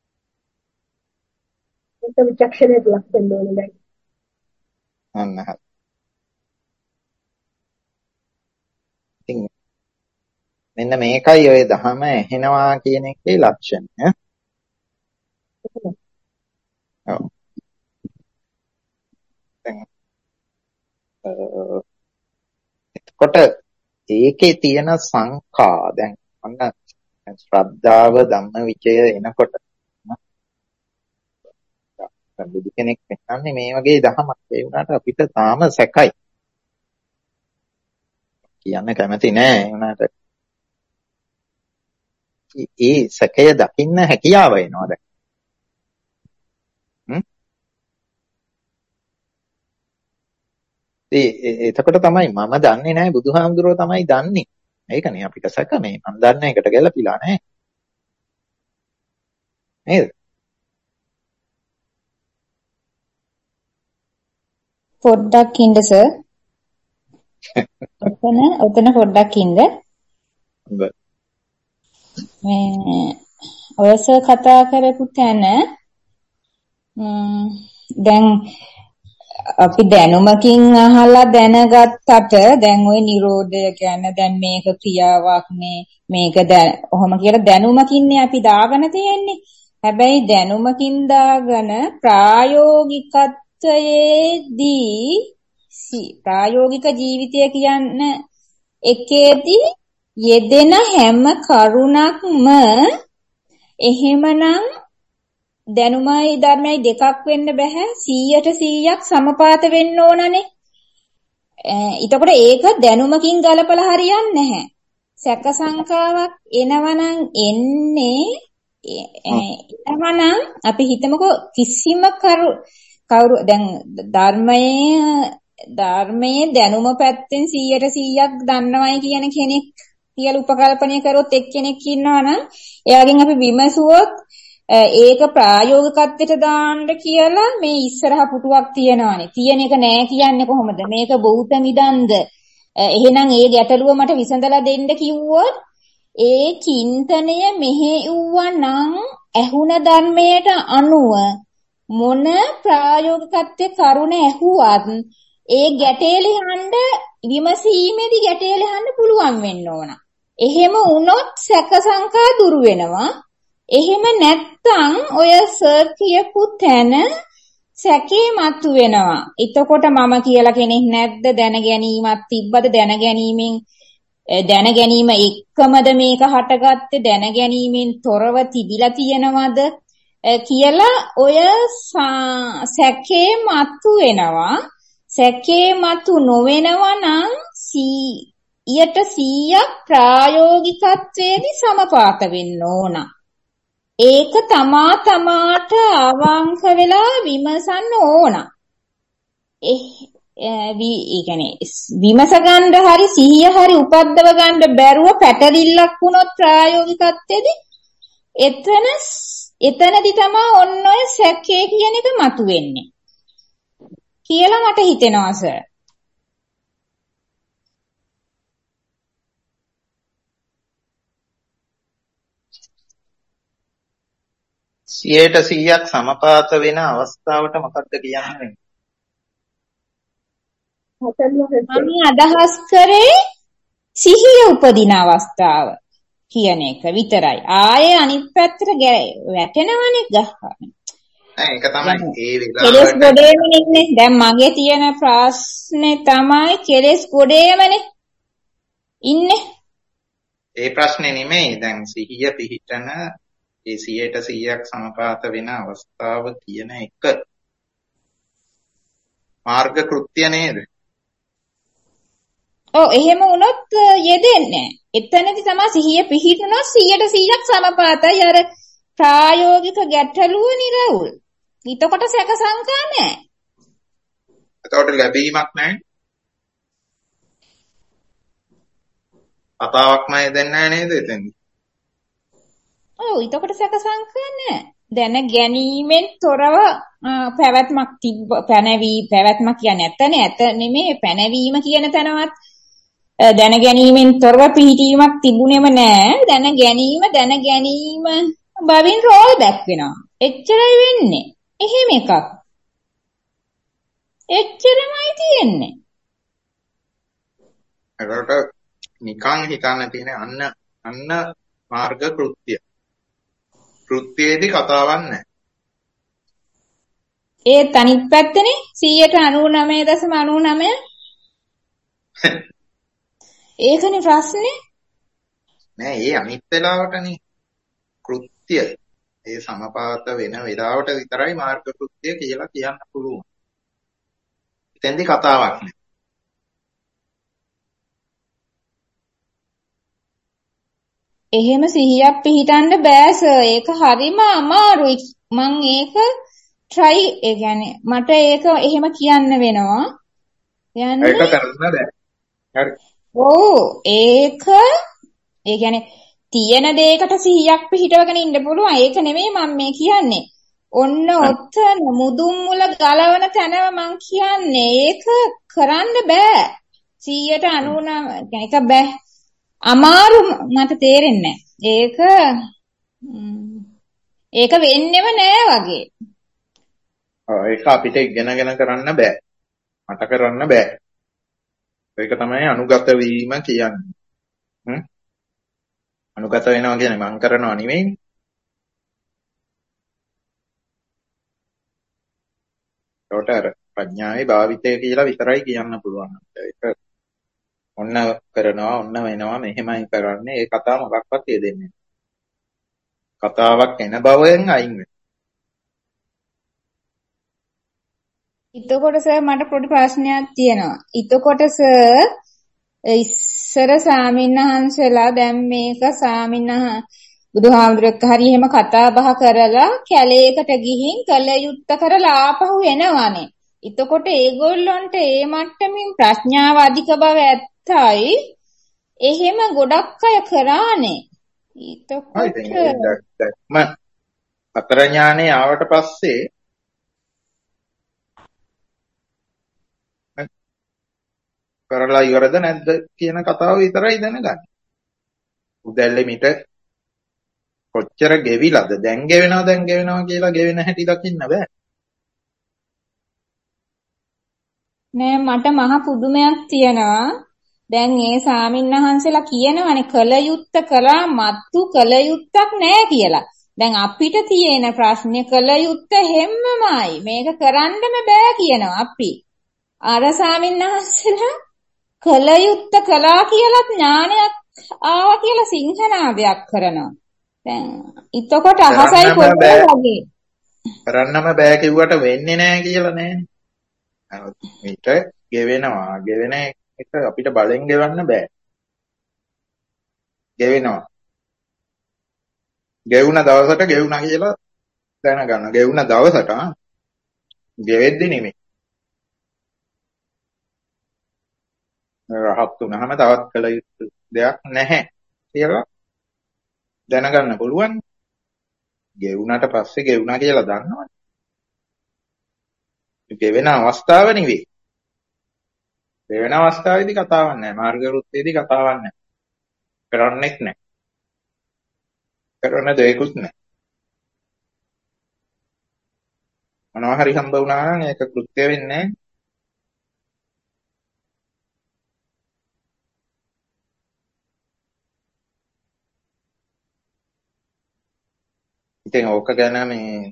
[SPEAKER 1] ඒක විචක්ෂණයට ලක් වෙන්න ඕනේ දැන්.
[SPEAKER 2] අන්න හරි. ඉතින් මෙන්න මේකයි ඔය දහම ඇහෙනවා කියන එකේ ලක්ෂණය. ඔව්. දැන් එතකොට ඒකේ තියෙන සංඛා දැන් අන්න ශ්‍රද්ධාව ධම්මවිචය එනකොට බුදු කෙනෙක් පෙන්නන්නේ මේ වගේ දහමක්. ඒ වුණාට අපිට තාම සැකයි. කියන්න කැමති නෑ. ඒ වුණාට ඒ සැකය දකින්න හැකියාව එනවා දැන්. හ්ම්? ඒ එතකොට තමයි මම දන්නේ නෑ බුදුහාමුදුරුවෝ තමයි දන්නේ. ඒකනේ අපිට සැක මේ මම දන්නේ එකට ගැලපිලා නෑ. නේද?
[SPEAKER 6] පොඩ්ඩක් ඉන්න සර්. ඔතන ඔතන පොඩ්ඩක් ඉන්න. මේ ඔයස කතා කරපු තැන දැන් අපි දැනුමකින් අහලා දැනගත්තට දැන් ওই Nirodha කියන්නේ දැන් මේක ක්‍රියාවක් නේ මේක ඔහොම කියලා දැනුමකින්නේ අපි දාගෙන තියෙන්නේ. හැබැයි දැනුමකින් දාගෙන ප්‍රායෝගිකත්වයේදී ප්‍රායෝගික ජීවිතය කියන එකේදී යෙදෙන හැම කරුණක්ම එහෙමනම් දැනුමයි ධර්මයි දෙකක් වෙන්න බෑ සීයට සීයක් සමපාත වෙන්න ඕනනේ. එතකොට ඒක දැනුමකින් ගලපලා හරියන්නේ නැහැ. සැක සංකාවක් එනවනම් එන්නේ එනවනම් අපි හිතමුකෝ කිසිම කරු කවුරු දැන් ධර්මයේ ධර්මයේ දැනුම පැත්තෙන් සීයට සීයක් දන්නවයි කියන කෙනෙක් කියලා උපකල්පනය කරොත් එක්කෙනෙක් ඉන්නවනම් එයාගෙන් අපි විමසුවොත් ඒක ප්‍රායෝගිකත්වයට දාන්න කියලා මේ ඉස්සරහ පුටුවක් තියෙනවානේ. තියෙන එක නෑ කියන්නේ කොහොමද? මේක බෞද්ධ මිදන්ද? එහෙනම් ඒ ගැටලුව මට විසඳලා දෙන්න කිව්වොත් ඒ චින්තනය මෙහෙව්වනම් ඇහුණ ධර්මයට අනුව මොන ප්‍රායෝගිකත්වයේ කරුණ ඇහුවත් ඒ ගැටේ ලියන්න විමසීමේදී ගැටේ ලියන්න පුළුවන් වෙන්න ඕන. එහෙම වුණොත් සැක සංකා දුරු වෙනවා. එහෙම නැත්තම් ඔය සර් කියපු තැන සැකේ මතු වෙනවා. එතකොට මම කියලා කෙනෙක් නැද්ද? දැන ගැනීමක් තිබ්බද? දැන ගැනීමෙන් දැන ගැනීම එක්කමද මේක හටගත්තේ? දැන ගැනීමෙන් තොරව තිබිලා තියෙනවද කියලා ඔය සැකේ මතු වෙනවා. සැකේ මතු නොවෙනවා නම් සීයට සීයක් ප්‍රායෝගිකත්වයේදී සමපාත වෙන්න ඕන. ඒක තමා තමාට අවංක වෙලා විමසන්න ඕන. ඒ කියන්නේ විමස ගන්න හරි සිහිය හරි උපද්දව ගන්න බැරුව පැටලිල්ලක් වුණොත් ප්‍රායෝගිකත්වයේදී එතන එතනදි තමයි ඔන්න ඔය සැකේ කියන එක මතුවෙන්නේ කියලා මට හිතෙනවා සර්.
[SPEAKER 2] සියයට සීයක් සමපාත වෙන අවස්ථාවට මොකක්ද කියන්නේ?
[SPEAKER 6] මම අදහස් කරේ සිහිය උපදින අවස්ථාව කියන එක විතරයි. ආයේ අනිත් පැත්තට වැටෙනවනේ ගහන්නේ.
[SPEAKER 2] නෑ ඒක තමයි ඒ
[SPEAKER 6] කෙලස්
[SPEAKER 2] වෙලාවට
[SPEAKER 6] ගොඩේම ඉන්නේ. දැන් මගේ තියෙන ප්‍රශ්නේ තමයි කෙලස් ගොඩේමනේ ඉන්නේ.
[SPEAKER 2] ඒ ප්‍රශ්නේ නෙමෙයි. දැන් සිහිය පිහිටන ඒ සියයට සීයක් සමපාත වෙන අවස්ථාව කියන එක මාර්ග කෘත්‍ය නේද?
[SPEAKER 6] ඔව් එහෙම වුණොත් යෙදෙන්නේ. එතනදි තමයි සිහිය පිහිටුනොත් සීයට සීයක් සමපාතයි. අර ප්‍රායෝගික ගැටලුව නිරවුල්. ඊටකොට සැක සංකා නැහැ.
[SPEAKER 2] එතකොට ලැබීමක් නැහැ. අතාවක්ම දෙන්නේ නැහැ නේද එතෙන්දී?
[SPEAKER 6] ඔව් ඊටකොට සැක සංකා නැහැ. දැන ගැනීමෙන් තොරව පැවැත්මක් තිබ්බ පැනවි පැවැත්මක් කියන්නේ නැතනේ. ඇත නෙමෙයි පැනවීම කියන තැනවත් දැන ගැනීමෙන් තොරව පිහිටීමක් තිබුණේම නැහැ. දැන ගැනීම දැන ගැනීම බවින් රෝල් බෑක් වෙනවා. එච්චරයි වෙන්නේ. එහෙම එකක්. එච්චරමයි තියෙන්නේ.
[SPEAKER 2] ඒකට නිකන් හිතන්න තියෙන අන්න අන්න මාර්ග කෘත්‍ය. කෘත්‍යයේදී කතාවක් නැහැ.
[SPEAKER 6] ඒ තනිත් පැත්තනේ සීයට අනූනමය දශම අනූනමය ඒකනේ ප්‍රශ්නේ.
[SPEAKER 2] නෑ ඒ අනිත් වෙලාවටනේ කෘත්‍ය ඒ සමපාත වෙන වෙලාවට විතරයි මාර්ග කෘත්‍ය කියලා කියන්න පුළුවන්. එතෙන්දි කතාවක් නෑ.
[SPEAKER 6] එහෙම සිහියක් පිහිටන්න බෑ සර්. ඒක හරිම අමාරුයි. මං ඒක try ඒ කියන්නේ මට ඒක එහෙම කියන්න වෙනවා. යන්නේ
[SPEAKER 2] ඒක කරන්න බෑ. හරි.
[SPEAKER 6] ඔව් ඒක ඒ කියන්නේ තියෙන දෙයකට සිහියක් පිහිටවගෙන ඉන්න පුළුවන්. ඒක නෙමෙයි මම මේ කියන්නේ. ඔන්න ඔතන මුදුන් මුල ගලවන තැනම මං කියන්නේ ඒක කරන්න බෑ. සීයට අනූනව ඒක බෑ. අමාරු මට තේරෙන්නේ ඒක ඒක වෙන්නේම නෑ වගේ.
[SPEAKER 2] ඔව් ඒක අපිට ඉගෙනගෙන කරන්න බෑ. මට කරන්න බෑ. ඒක තමයි අනුගත වීම කියන්නේ. හ්ම් අනුගත වෙනවා කියන්නේ මං කරනවා නෙවෙයි. ඒකට අර ප්‍රඥාවේ භාවිතය කියලා විතරයි කියන්න පුළුවන්. ඒක ඔන්න කරනවා ඔන්න වෙනවා මෙහෙමයි කරන්නේ. ඒ කතාව මොකක්වත් යෙදෙන්නේ නැහැ. කතාවක් එන බවෙන් අයින් වෙනවා.
[SPEAKER 6] එතකොට සර් මට පොඩි ප්‍රශ්නයක් තියෙනවා. එතකොට සර් ඉස්සර සාමින්හන්සලා දැන් මේක සාමින්හ බුදුහාමුදුරෙක් හරි එහෙම කතා බහ කරලා කැලේකට ගිහින් කල යුත්ත කරලා ආපහු එනවනේ. එතකොට ඒගොල්ලන්ට ඒ මට්ටමින් ප්‍රඥාව අධික බව ඇත්තයි. එහෙම ගොඩක් අය කරානේ. එතකොට
[SPEAKER 2] ම අතර ඥානේ ආවට පස්සේ කරලා ඉවරද නැද්ද කියන කතාව විතරයි දැනගන්නේ. උදැල්ලෙමිට කොච්චර ගෙවිලාද දැන් ගෙවෙනවා දැන් ගෙවෙනවා කියලා ගෙවෙන හැටි දකින්න බෑ.
[SPEAKER 6] නෑ මට මහ පුදුමයක් තියෙනවා. දැන් ඒ සාමින්හන්සලා කියනවනේ කල යුත්ත කළා මත්තු කල යුත්තක් නෑ කියලා. දැන් අපිට තියෙන ප්‍රශ්නේ කල යුත්ත හැමමයි. මේක කරන්නම බෑ කියනවා අපි. අර සාමින්හන්සලා කල යුත්ත කළා කියලා ඥානයක් ආවා කියලා සිංහනාදයක් කරනවා. දැන් ඊතකොට අහසයි පොඩ්ඩක් වගේ.
[SPEAKER 2] කරන්නම බෑ කිව්වට වෙන්නේ නෑ කියලා නෑනේ. මේක ගෙවෙනවා. ගෙවෙන එක අපිට බලෙන් ගෙවන්න බෑ. ගෙවෙනවා. ගෙවුන දවසට ගෙවුණා කියලා දැනගන්න. ගෙවුන දවසට ගෙවෙද්දි නෙමෙයි. රහත් වුණාම තවත් කළ යුතු දෙයක් නැහැ කියලා දැනගන්න පුළුවන්. ගෙවුනට පස්සේ ගෙවුණා කියලා දන්නවනේ. ගෙවෙන අවස්ථාව නෙවෙයි. ගෙවෙන අවස්ථාවේදී කතාවක් නැහැ. මාර්ග වෘත්තයේදී කතාවක් නැහැ. කරන්නෙත් නැහැ. කරන දෙයක්වත් නැහැ. මොනවා හරි හම්බ වුණා නම් ඒක කෘත්‍ය වෙන්නේ නැහැ. ඉතින් ඕක ගැන මේ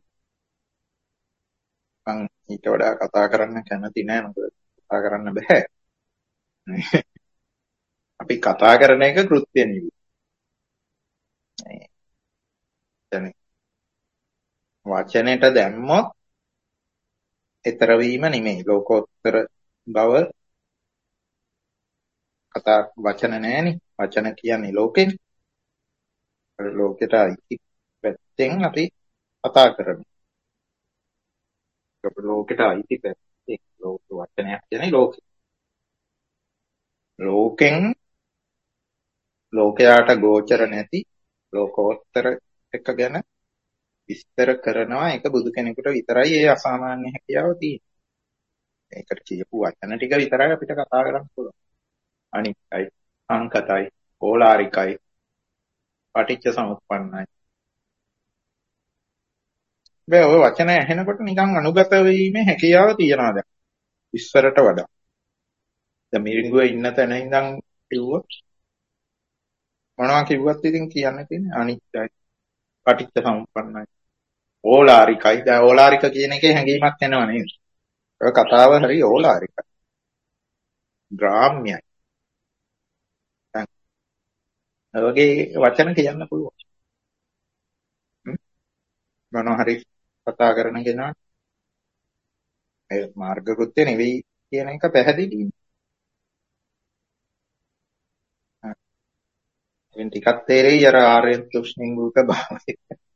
[SPEAKER 2] මම ඊට වඩා කතා කරන්න කැමති නෑ. මොකද කතා කරන්න බෑ. අපි කතා කරන එක කෘත්‍ය නෙවෙයි. දැන් වචනෙට දැම්මොත් ඊතර වීම නෙමෙයි. ලෝකෝත්තර බව කතා වචන නෑනේ. වචන කියන්නේ ලෝකෙන්. ලෝකෙට අයිති පැත්තෙන් අපි කතා කරනවා. ලෝකෙට අයිති පැත්තෙන් ලෝක වචනයක් කියන්නේ ලෝකෙ. ලෝකෙන් ලෝකයාට ගෝචර නැති ලෝකෝත්තර එක ගැන විස්තර කරනවා. ඒක බුදු කෙනෙකුට විතරයි ඒ අසාමාන්‍ය හැකියාව තියෙන්නේ. ඒකට කියපු වචන ටික විතරයි අපිට කතා කරන්න පුළුවන්. අනිත්‍යයි, අංකතයි, ඕලාරිකයි, පටිච්ච සමුප්පන්නයි. බෑ ඔය වචන ඇහෙනකොට නිකන් අනුගත වීමේ හැකියාව තියනවා දැන්. ඉස්සරට වඩා. දැන් මිරිඟුවේ ඉන්න තැන ඉඳන් කිව්වොත් මොනවා කිව්වත් ඉතින් කියන්න තියෙන්නේ අනිත්‍යයි, පටිච්ච සමුප්පන්නයි, ඕලාරිකයි. දැන් ඕලාරික කියන එකේ හැඟීමක් එනවා නේද? ඔය කතාව හරි ඕලාරිකයි. ග්‍රාම්‍යයි. ඒ වගේ වචන කියන්න පුළුවන්. මොනවා හරි කතා කරන කෙනා ඒ මාර්ග කෘත්‍ය නෙවෙයි කියන එක පැහැදිලියි. ඉතින් ටිකක් තේරෙයි අර ආර්ය තුෂ්ණිංගුක භාවය.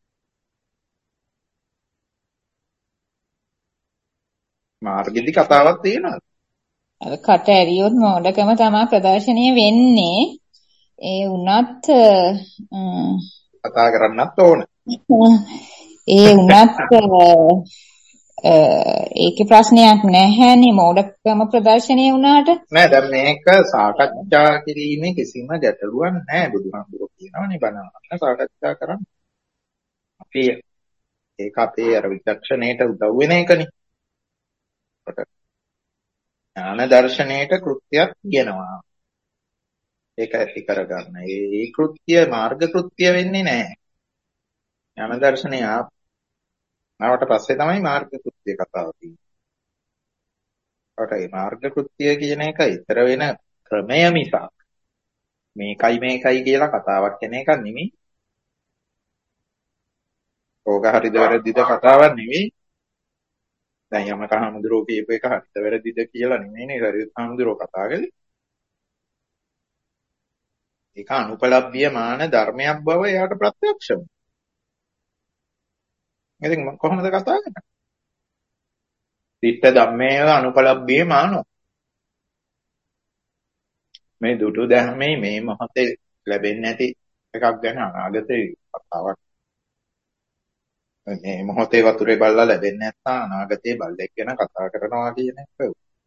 [SPEAKER 2] මාර්ගෙදි කතාවක් තියෙනවා.
[SPEAKER 6] අර කට ඇරියොත් මොඩකම තමයි ප්‍රදර්ශනය වෙන්නේ. ඒ වුණත්
[SPEAKER 2] කතා කරන්නත් ඕන.
[SPEAKER 6] ඒ වුණත් ඒකේ ප්‍රශ්නයක් නැහැනේ මොඩකම ප්‍රදර්ශනය වුණාට.
[SPEAKER 2] නෑ දැන් මේක සාකච්ඡා කිරීමේ කිසිම ගැටලුවක් නෑ. බුදුහාමුදුරුවෝ කියනවානේ බණ සාකච්ඡා කරන්න. අපි ඒක අපේ අර විචක්ෂණයට උදව් වෙන එකනේ. ඥාන දර්ශනයට කෘත්‍යයක් කියනවා. ඒක ඇති කරගන්න. ඒ කෘත්‍ය මාර්ග කෘත්‍ය වෙන්නේ නැහැ. ඥාන දර්ශනය ආවට පස්සේ තමයි මාර්ග කෘත්‍ය කතාව තියෙන්නේ. ඒකට මාර්ග කෘත්‍ය කියන එක ඊතර වෙන ක්‍රමය මිසක් මේකයි මේකයි කියලා කතාවක් කියන එක නෙමෙයි. ඕක හරිද වැරදිද කතාවක් නෙමෙයි. දැන් යමක හමුදුරෝ කියපු එක හරිද වැරදිද කියලා නෙමෙයිනේ හරිද හමුදුරෝ කතා කළේ. ඒක අනුපලබ්ධිය මාන ධර්මයක් බව එයාට ප්‍රත්‍යක්ෂ වුණා. ඉතින් කොහොමද කතා කරන්නේ? ditta ධම්මේව අනුපලබ්ධිය මානෝ. මේ දුටු ධර්මයේ මේ මොහොතේ ලැබෙන්නේ නැති එකක් ගැන අනාගතේ කතාවක්. මේ මොහොතේ වතුරේ බල්ලා ලැබෙන්නේ නැත්නම් අනාගතේ බල්ලෙක් ගැන කතා කරනවා කියන එක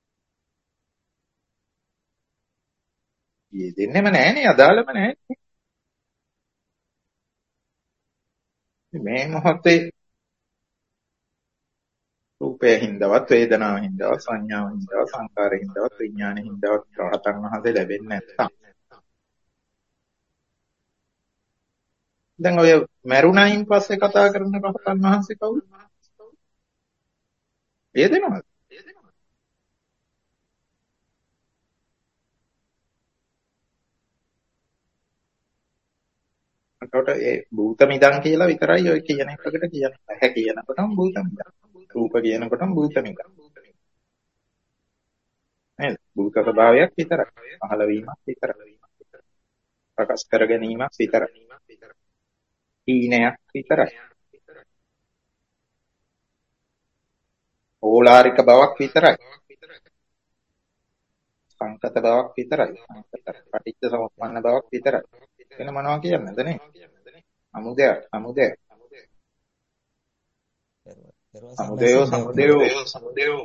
[SPEAKER 2] යෙදෙන්නෙම නැහනේ, අදාළම නැහැ. මේ මොහොතේ රූපය හින්දාවත් වේදනාව හින්දාවත් සංඥාව හින්දාවත් සංකාරය හින්දාවත් විඥානය හින්දාවත් රහතන් වහන්සේ ලැබෙන්නේ නැත්තම් දැන් ඔය මරුණයින් පස්සේ කතා කරන රහතන් වහන්සේ කවුද? වේදනාවද? එතකොට ඒ භූතමිදං කියලා විතරයි ඔය කියන එකකට කියන්නේ. ඇහැ කියනකොටම භූතමිදං. රූප කියනකොටම භූතමිදං. නේද? භූත ස්වභාවයක් විතරයි. පහළ වීමක් විතරයි. ප්‍රකාශ කර ගැනීමක් විතරයි. හීනයක් විතරයි. ඕලාරික බවක් විතරයි. සංකත බවක් විතරයි. පටිච්ච සමුප්පන්න බවක් විතරයි. වෙන මොනවා කියන්නේද නේ? අමුදය අමුදය සමුදයෝ සමුදයෝ සමුදයෝ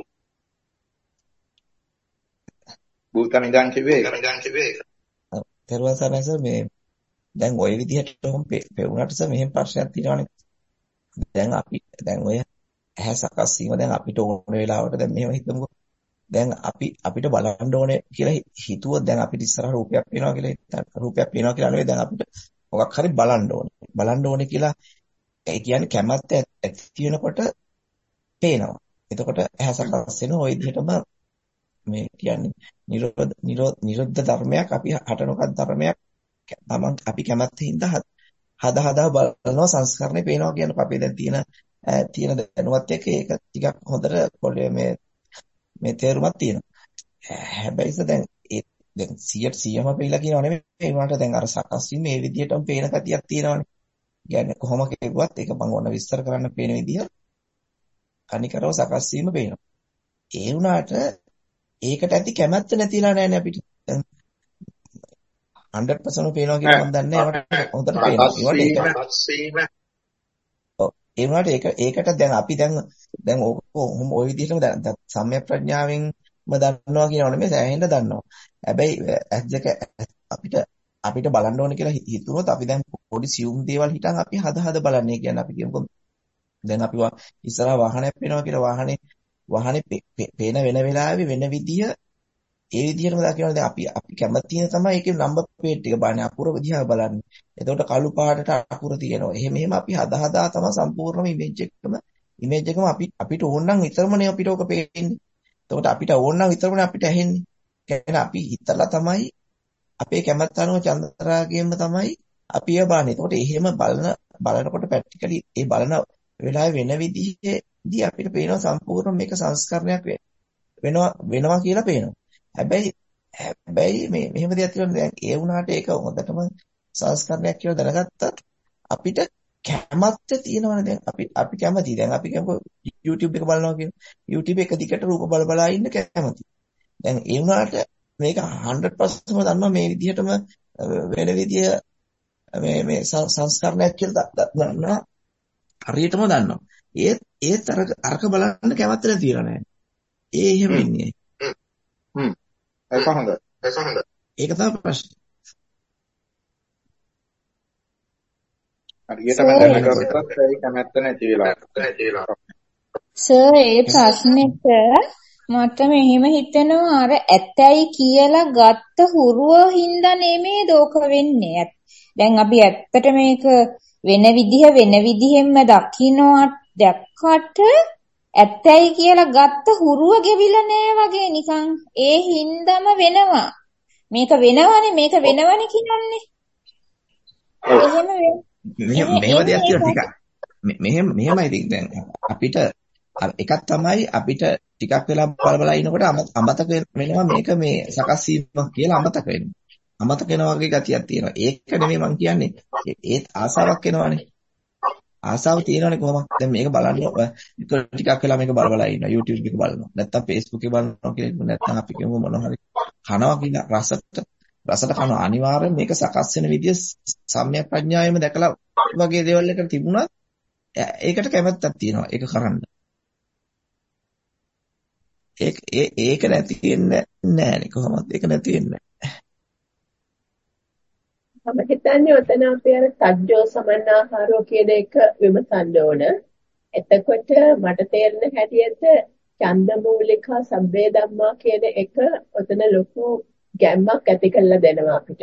[SPEAKER 2] භූතමිදං කිව්වේ භූතමිදං කිව්වේ
[SPEAKER 7] තේරුවා සරස මේ දැන් ওই විදිහට උන් පෙවුනට සම මෙහෙම ප්‍රශ්නයක් තියෙනවානේ. දැන් අපි දැන් ඔය ඇහැ සකස් වීම දැන් අපිට ඕන වෙලාවට දැන් මෙහෙම හිතමුකෝ. දැන් අපි අපිට බලන්න ඕනේ කියලා හිතුවොත් දැන් අපිට ඉස්සරහ රූපයක් පේනවා කියලා හිතන්න. රූපයක් පේනවා කියලා නෙවෙයි දැන් අපිට මොකක් හරි බලන්න ඕනේ. බලන්න ඕනේ කියලා ඒ කියන්නේ කැමැත්ත ඇති වෙනකොට පේනවා. එතකොට ඇහැ සකස් වෙන ওই විදිහටම මේ කියන්නේ නිරෝධ නිරෝධ නිරුද්ධ ධර්මයක් අපි හටනොකක් ධර්මයක් තමන් අපි කැමැත්තෙන් හදා හදා බලනවා සංස්කරණය පේනවා කියන අපේ දැන් තියෙන තියෙන දැනුවත් එක්ක ඒක ටිකක් හොඳට පොළේ මේ මේ තේරුමක් තියෙනවා. හැබැයි දැන් ඒ දැන් සියයට සියයම පෙළලා කියනවා නෙමෙයි. ඒ වුණාට දැන් අර සකස් වීම මේ විදිහටම පේන කතියක් තියෙනවානේ. කියන්නේ කොහොම කෙරුවත් ඒක මම ඕන විස්තර කරන්න පේන විදිහ අනිකරව සකස් වීම පේනවා. ඒ වුණාට ඒකට ඇති කැමැත්ත නැතිලා නැහැ අපිට. දැන් හන්ඩ්‍රඩ් පර්සන්ට් පේනවා කියලා මම දන්නේ නැහැ. හොඳට පේනවා. ඒ වුණාට ඒක ඒකට දැන් අපි දැන් දැන් ඔහොම ওই විදිහටම දැන් සම්‍යක් ප්‍රඥාවෙන්ම දන්නවා කියනව නෙමෙයි සෑහෙන්න දන්නවා. හැබැයි ඇස් දෙක අපිට අපිට බලන්න ඕනේ කියලා හිතුනොත් අපි දැන් පොඩි සියුම් දේවල් හිතන් අපි හද හද බලන්නේ කියන්නේ අපි කියමුකෝ දැන් අපි ඉස්සරහා වාහනයක් පේනවා කියලා වාහනේ වාහනේ පේන වෙන වෙලාවෙ වෙන විදිය ඒ විදිහටම දකිනවා. දැන් අපි අපි කැමති තියෙන තමයි ඒකේ නම්බර් ප්ලේට් එක බලන්නේ අකුර දිහා බලන්නේ. එතකොට කළු පාටට අකුර තියෙනවා. එහෙම එහෙම අපි හදා හදා තමයි සම්පූර්ණම ඉමේජ් එකම ඉමේජ් එකම අපි අපිට ඕන නම් විතරමනේ අපිට ඕක පේන්නේ. එතකොට අපිට ඕන නම් විතරමනේ අපිට ඇහෙන්නේ. කියන්නේ අපි හිතලා තමයි අපේ කැමැත්ත අනුව චන්ද්‍රාගයෙන්ම තමයි අපි ඒව බලන්නේ. එතකොට එහෙම බලන බලනකොට ප්‍රැක්ටිකලි ඒ බලන වෙලාවේ වෙන විදිහේදී අපිට පේනවා සම්පූර්ණ මේක සංස්කරණයක් වෙනවා වෙනවා කියලා පේනවා. හැබැයි හැබැයි මේ මෙහෙම දෙයක් තියෙනවා දැන් ඒ වුණාට ඒක හොඳටම සංස්කරණයක් කියලා දැනගත්තත් අපිට කැමැත්ත තියෙනවනේ දැන් අපි අපි කැමති දැන් අපි කියමු YouTube එක බලනවා කියන YouTube එක දිගට රූප බල බලා ඉන්න කැමති. දැන් ඒ වුණාට මේක හන්ඩ්‍රඩ් පර්සන්ට්ම දන්නවා මේ විදිහටම වෙන විදිය මේ මේ සංස්කරණයක් කියලා දන්නවා හරියටම දන්නවා. ඒත් ඒත් අර අරක බලන්න කැමැත්ත නැතිලා නෑ. ඒ එහෙම ඉන්නේ.
[SPEAKER 2] හ්ම්. ඒක හොඳයි. ඒක හොඳයි.
[SPEAKER 7] ඒක තමයි ප්‍රශ්නේ.
[SPEAKER 2] හරියටම දැනගත්තත් ඒ කැමැත්ත නැති වෙලා නැති වෙලා.
[SPEAKER 6] සර් ඒ ප්‍රශ්නෙට මට මෙහෙම හිතෙනවා අර ඇතයි කියලා ගත්ත හුරුව හින්දා නෙමේ දෝක වෙන්නේ. දැන් අපි ඇත්තට මේක වෙන විදිහ වෙන විදිහෙන්ම දකින්නවා දැක්කට ඇතයි කියලා ගත්ත හුරුව ගෙවිලා නෑ වගේ නිකන් ඒ හින්දාම වෙනවා. මේක වෙනවනේ මේක වෙනවනේ කියන්නේ. එහෙම
[SPEAKER 7] මෙහෙම මෙහෙම දෙයක් කියලා ටිකක් මෙහෙම මෙහෙමයි ඉතින් දැන් අපිට එකක් තමයි අපිට ටිකක් වෙලා බල බල ඉනකොට අමතක වෙනවා මේක මේ සකස් වීමක් කියලා අමතක වෙනවා. අමතක වෙනවා වගේ ගතියක් තියෙනවා. ඒක නෙමෙයි මම කියන්නේ. ඒත් ආසාවක් එනවනේ. ආසාව තියෙනවනේ කොහොමද? දැන් මේක බලන්න ටිකක් වෙලා මේක බල බල ඉන්නවා. YouTube එක බලනවා. නැත්තම් Facebook එක බලනවා කියලා නැත්තම් අපි කියමු මොනවා හරි කනවා කියන රසට රසට කන අනිවාර්යෙන් මේක සකස් වෙන විදිය සම්‍යක් ප්‍රඥාවෙම දැකලා වගේ දේවල් එකට තිබුණත් ඒකට කැමැත්තක් තියෙනවා. ඒක කරන්න. ඒක ඒක නැති වෙන්නේ නැහැ කොහොමද? ඒක නැති වෙන්නේ
[SPEAKER 1] නැහැ. මම හිතන්නේ ඔතන අපි අර සජ්ජෝ සමන්නාහාරෝ කියන එක විමසන්න ඕන. එතකොට මට තේරෙන හැටියට ඡන්දමූලිකා සබ්බේ ධම්මා කියන එක ඔතන ලොකු ගැම්මක් ඇති කරලා දෙනවා අපිට.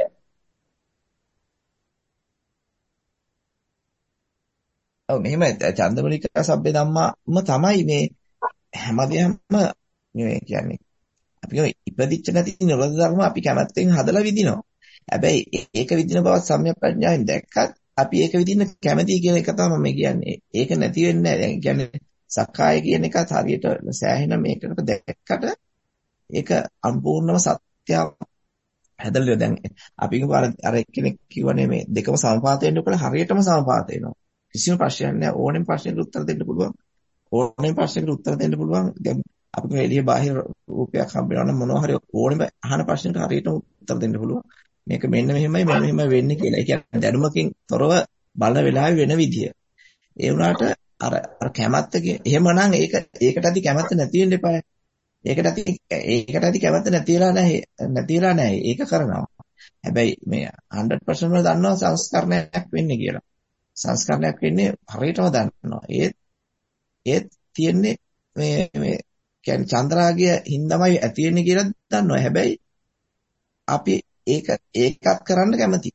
[SPEAKER 7] ඔව් මෙහෙමයි ඡන්දමූලිකා සබ්බේ ධම්මාම තමයි මේ හැමදේම මේ කියන්නේ අපි ඉපදිච්ච නැති නිරෝධ ධර්ම අපි කැමැත්තෙන් හදලා විදිනවා. හැබැයි ඒක විදින බව සම්‍යක් ප්‍රඥාවෙන් දැක්කත් අපි ඒක විදින්න කැමැති කියන එක තමයි මම කියන්නේ. ඒක නැති වෙන්නේ නැහැ. කියන්නේ සක්කාය කියන එකත් හරියට සෑහෙන මේකට දැක්කට ඒක සම්පූර්ණම සත්‍ය හැදලා දැන් අපි කියමු අර එක්කෙනෙක් කිව්වනේ මේ දෙකම සමපාත වෙන්න කියලා හරියටම සමපාත වෙනවා. කිසිම ප්‍රශ්නයක් නැහැ. ඕනෙම ප්‍රශ්නෙකට උත්තර දෙන්න පුළුවන්. ඕනෙම ප්‍රශ්නෙකට උත්තර දෙන්න පුළුවන්. දැන් අපිට එළිය බාහිර රූපයක් හම්බ වෙනවා නම් මොනවා හරි ඕනෙම අහන ප්‍රශ්නෙට හරියටම උත්තර දෙන්න පුළුවන්. මේක මෙන්න මෙහෙමයි මෙන්න මෙහෙමයි වෙන්නේ කියලා. ඒ කියන්නේ දැනුමකින් තොරව බලන වෙලාවේ වෙන විදිය. ඒ වුණාට අර අර කැමැත්ත එහෙමනම් ඒක ඒකට ඇති කැමැත්ත නැති වෙන්න එපා. ඒකට ඇති ඒකට ඇති කැමැත්ත නැති වෙලා නැහැ. නැති වෙලා නැහැ. ඒක කරනවා. හැබැයි මේ හන්ඩ්‍රඩ් පර්සන්ට් වල දන්නවා සංස්කරණයක් වෙන්නේ කියලා. සංස්කරණයක් වෙන්නේ හරියටම දන්නවා. ඒත් ඒත් තියෙන්නේ මේ මේ කියන්නේ චන්ද්‍රාගය හින්දාමයි ඇති වෙන්නේ කියලා දන්නවා. හැබැයි අපි ඒක ඒකත් කරන්න කැමතියි.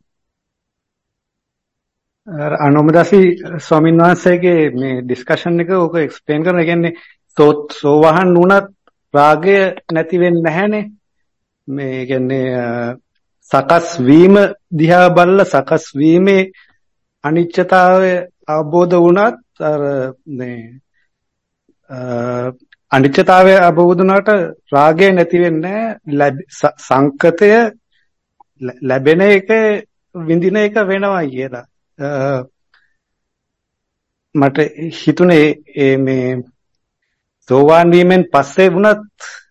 [SPEAKER 8] අනුමදාසි ස්වාමීන් වහන්සේගේ මේ ඩිස්කෂන් එක ඕක එක්ස්ප්ලেইন කරන. ඒ කියන්නේ සෝවහන් වුණත් රාගය නැති වෙන්නේ නැහැනේ. මේ කියන්නේ සකස් වීම දිහා බලලා සකස් වීමේ අනිත්‍යතාවය අවබෝධ වුණත් අර මේ අනිත්‍යතාවය අවබෝධ වුණාට රාගය නැති වෙන්නේ නැහැ. සංකතය ලැබෙන එක විඳින එක වෙනවා කියලා. මට හිතුනේ ඒ මේ සෝවාන් වීමෙන් පස්සේ වුණත්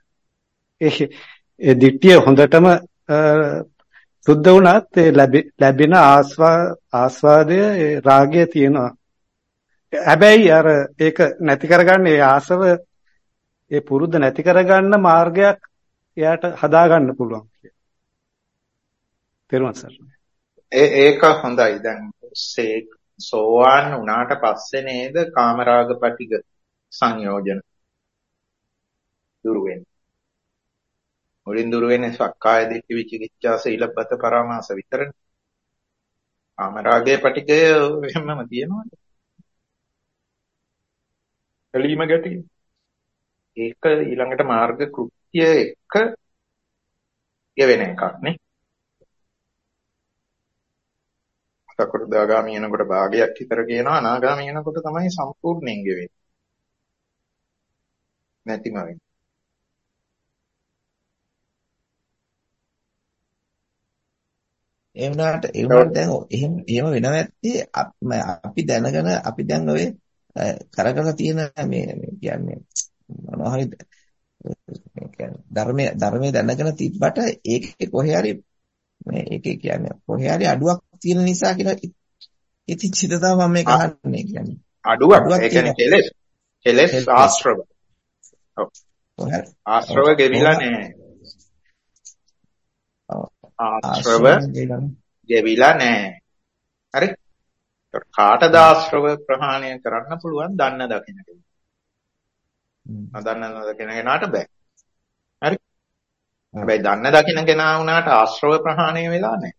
[SPEAKER 8] ඒ දිට්ඨිය හොඳටම සුද්ධ වුණත් ඒ ලැබෙන ආස්වාදය රාගය තියෙනවා. හැබැයි අර ඒක නැති කරගන්න ඒ ආසව ඒ පුරුද්ද නැති කරගන්න මාර්ගයක් එයාට හදා ගන්න පුළුවන්. තේරුණාද සර්?
[SPEAKER 2] ඒ ඒක හොඳයි. දැන් සෝවාන් වුණාට පස්සේ නේද කාමරාග පටිග සංයෝජන දුරු වෙන්නේ. මුලින් දුරු වෙන්නේ සක්කාය දිට්ඨි විචිකිච්ඡා සීලබ්බත පරාමාස විතරනේ. කාමරාගයේ පටිගය එහෙමම තියෙනවා. එළීම ගැටි. ඒක ඊළඟට මාර්ග කෘත්‍ය එක ගෙවෙන එකක් නේ. සකෘදාගාමී වෙනකොට භාගයක් විතර කියනවා අනාගාමී වෙනකොට තමයි සම්පූර්ණයෙන් ගෙවෙන්නේ. නැතිම වෙන්නේ.
[SPEAKER 7] ඒ වුණාට ඒ වුණාට දැන් එහෙම එහෙම වෙනව ඇත්තේ අපි දැනගෙන අපි දැන් ඔය කරගෙන තියෙන මේ කියන්නේ මොනවා හරි කියන්නේ ධර්මයේ ධර්මයේ දැනගෙන තිබ්බට ඒකේ කොහේ හරි මේ ඒකේ කියන්නේ කොහේ හරි අඩුවක් තියෙන නිසා කියලා ඉතින් චිත තමයි මම මේක අහන්නේ කියන්නේ
[SPEAKER 2] අඩුවක් ඒ කියන්නේ කෙලෙස් කෙලෙස් ආශ්‍රව ඔව් ආශ්‍රව ගෙවිලා නැහැ ආශ්‍රව ගෙවිලා නැහැ හරි කාටද ආශ්‍රව ප්‍රහාණය කරන්න පුළුවන් දන්න දකින්න කෙනා දන්න දකින්න කෙනාට බෑ හරි හැබැයි දන්න දකින්න කෙනා වුණාට ආශ්‍රව ප්‍රහාණය වෙලා නැහැ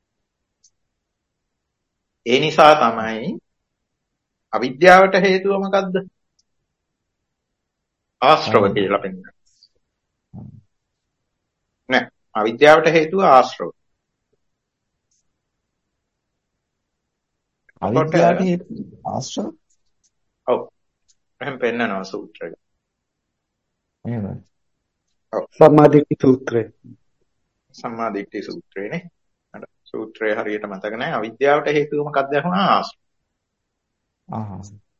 [SPEAKER 2] ඒ නිසා තමයි අවිද්‍යාවට හේතුව මොකද්ද ආශ්‍රව කියලා පෙන්නනවා නෑ අවිද්‍යාවට හේතුව ආශ්‍රව
[SPEAKER 7] අවිද්‍යාවට හේතුව ආශ්‍රව
[SPEAKER 2] ඔව් එහෙනම් පෙන්නනවා සූත්‍රය
[SPEAKER 7] එහෙම
[SPEAKER 2] ඔව්
[SPEAKER 8] සම්මාදිට්ඨි සූත්‍රය
[SPEAKER 2] සම්මාදිට්ඨි සූත්‍රයනේ අර සූත්‍රය හරියට මතක නැහැ අවිද්‍යාවට හේතුව මොකක්ද අහනවා ආශ්‍රව
[SPEAKER 7] ආහ්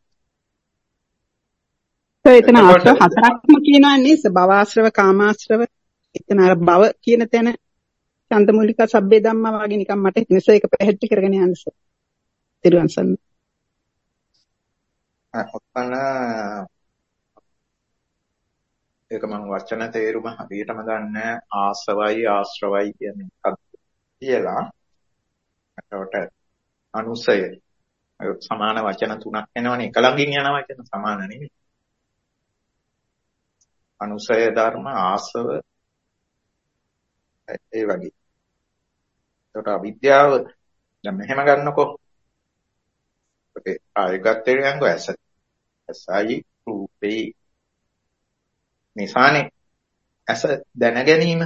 [SPEAKER 9] එතන ආශ්‍රව හතරක්ම කියනවානේ භවආශ්‍රව කාමාශ්‍රව එතන අර භව කියන තැන චන්දමූලික සබ්බේ ධම්මා වගේ නිකන් මට හිතෙනස ඒක පැහැදිලි කරගෙන යන්න සර්. තිරුවන් සරණයි.
[SPEAKER 2] ඔතන ඒක මම වචන තේරුම හරියටම දන්නේ ආසවයි ආශ්‍රවයි කියන්නේ මොකක්ද කියලා. එතකොට අනුසය සමාන වචන තුනක් වෙනවනේ එක ළඟින් යන වචන සමාන නෙමෙයි. අනුසය ධර්ම ආසව ඒ වගේ. ඒකට අවිද්‍යාව දැන් මෙහෙම ගන්නකො. ඔකේ ආයගත්තේ යංගෝ ඇස. ඇසයි රූපේ නිසානේ ඇස දැන ගැනීම.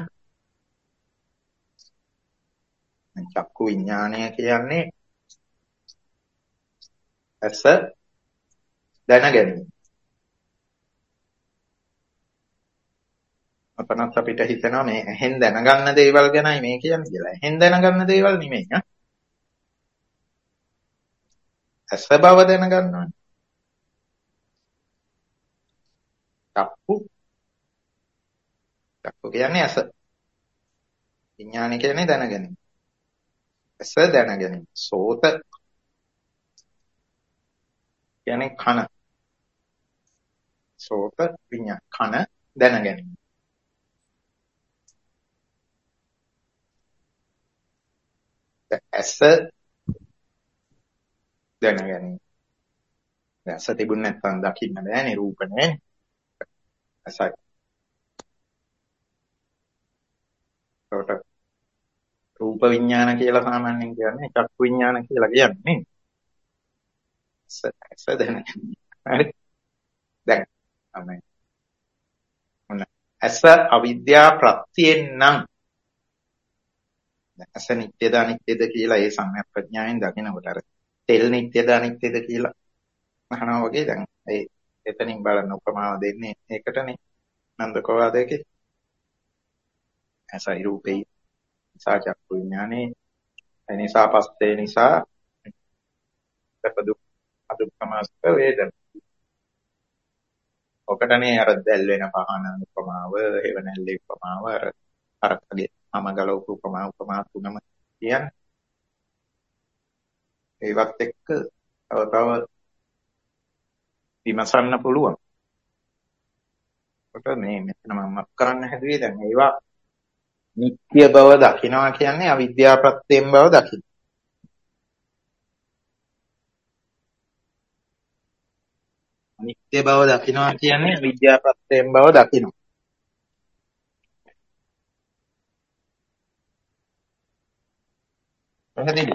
[SPEAKER 2] චක්කු විඥානය කියන්නේ ඇස දැන ගැනීම. අපනත් අපිට හිතෙනවා මේ ඇහෙන් දැනගන්න දේවල් ගැනයි මේ කියන්නේ කියලා. ඇහෙන් දැනගන්න දේවල් නෙමෙයි ඈ. ඇස බව දැනගන්නවා. චක්කු චක්කු කියන්නේ ඇස. විඥානය කියන්නේ දැනගැනීම. ඇස දැනගැනීම. සෝත කියන්නේ කන. සෝත විඥාන කන දැනගැනීම. ඇස දැනගැනීම. ඇස තිබුණ නැත්නම් දකින්න බෑනේ රූප නෑනේ. ඇසයි. ඒකට රූප විඥාන කියලා සාමාන්‍යයෙන් කියන්නේ චක්කු විඥාන කියලා කියන්නේ. ඇස ඇස දැනගැනීම. හරි. දැන් තමයි. මොන ඇස අවිද්‍යා ප්‍රත්‍යයෙන් නම් ඇස නිට්ටයද අනිත්‍යද කියලා ඒ සම්‍යක් ප්‍රඥාවෙන් දකිනකොට අර තෙල් නිට්ටයද අනිත්‍යද කියලා අහනවා වගේ දැන් ඒ එතනින් බලන්න උපමාව දෙන්නේ ඒකටනේ නන්දකෝවාදයේ ඇසයි රූපේ නිසා චක්කු විඥානේ ඒ නිසා පස්සේ නිසා සපදු අදුක්කමස්ත වේදන ඔකටනේ අර දැල් වෙන පහන උපමාව හේවණල්ලේ උපමාව අර අරකගේ අමගල උපමා උපමා තුනම කියන්නේ ඒවත් එක්ක තව තව විමසන්න පුළුවන්. කොට මේ මෙතන මම කරන්න හැදුවේ දැන් ඒවා නිත්‍ය බව දකිනවා කියන්නේ අවිද්‍යා ප්‍රත්‍යයෙන් බව දකින්න. නිත්‍ය බව දකිනවා කියන්නේ අවිද්‍යා ප්‍රත්‍යයෙන් බව දකිනවා. පැහැදිලි?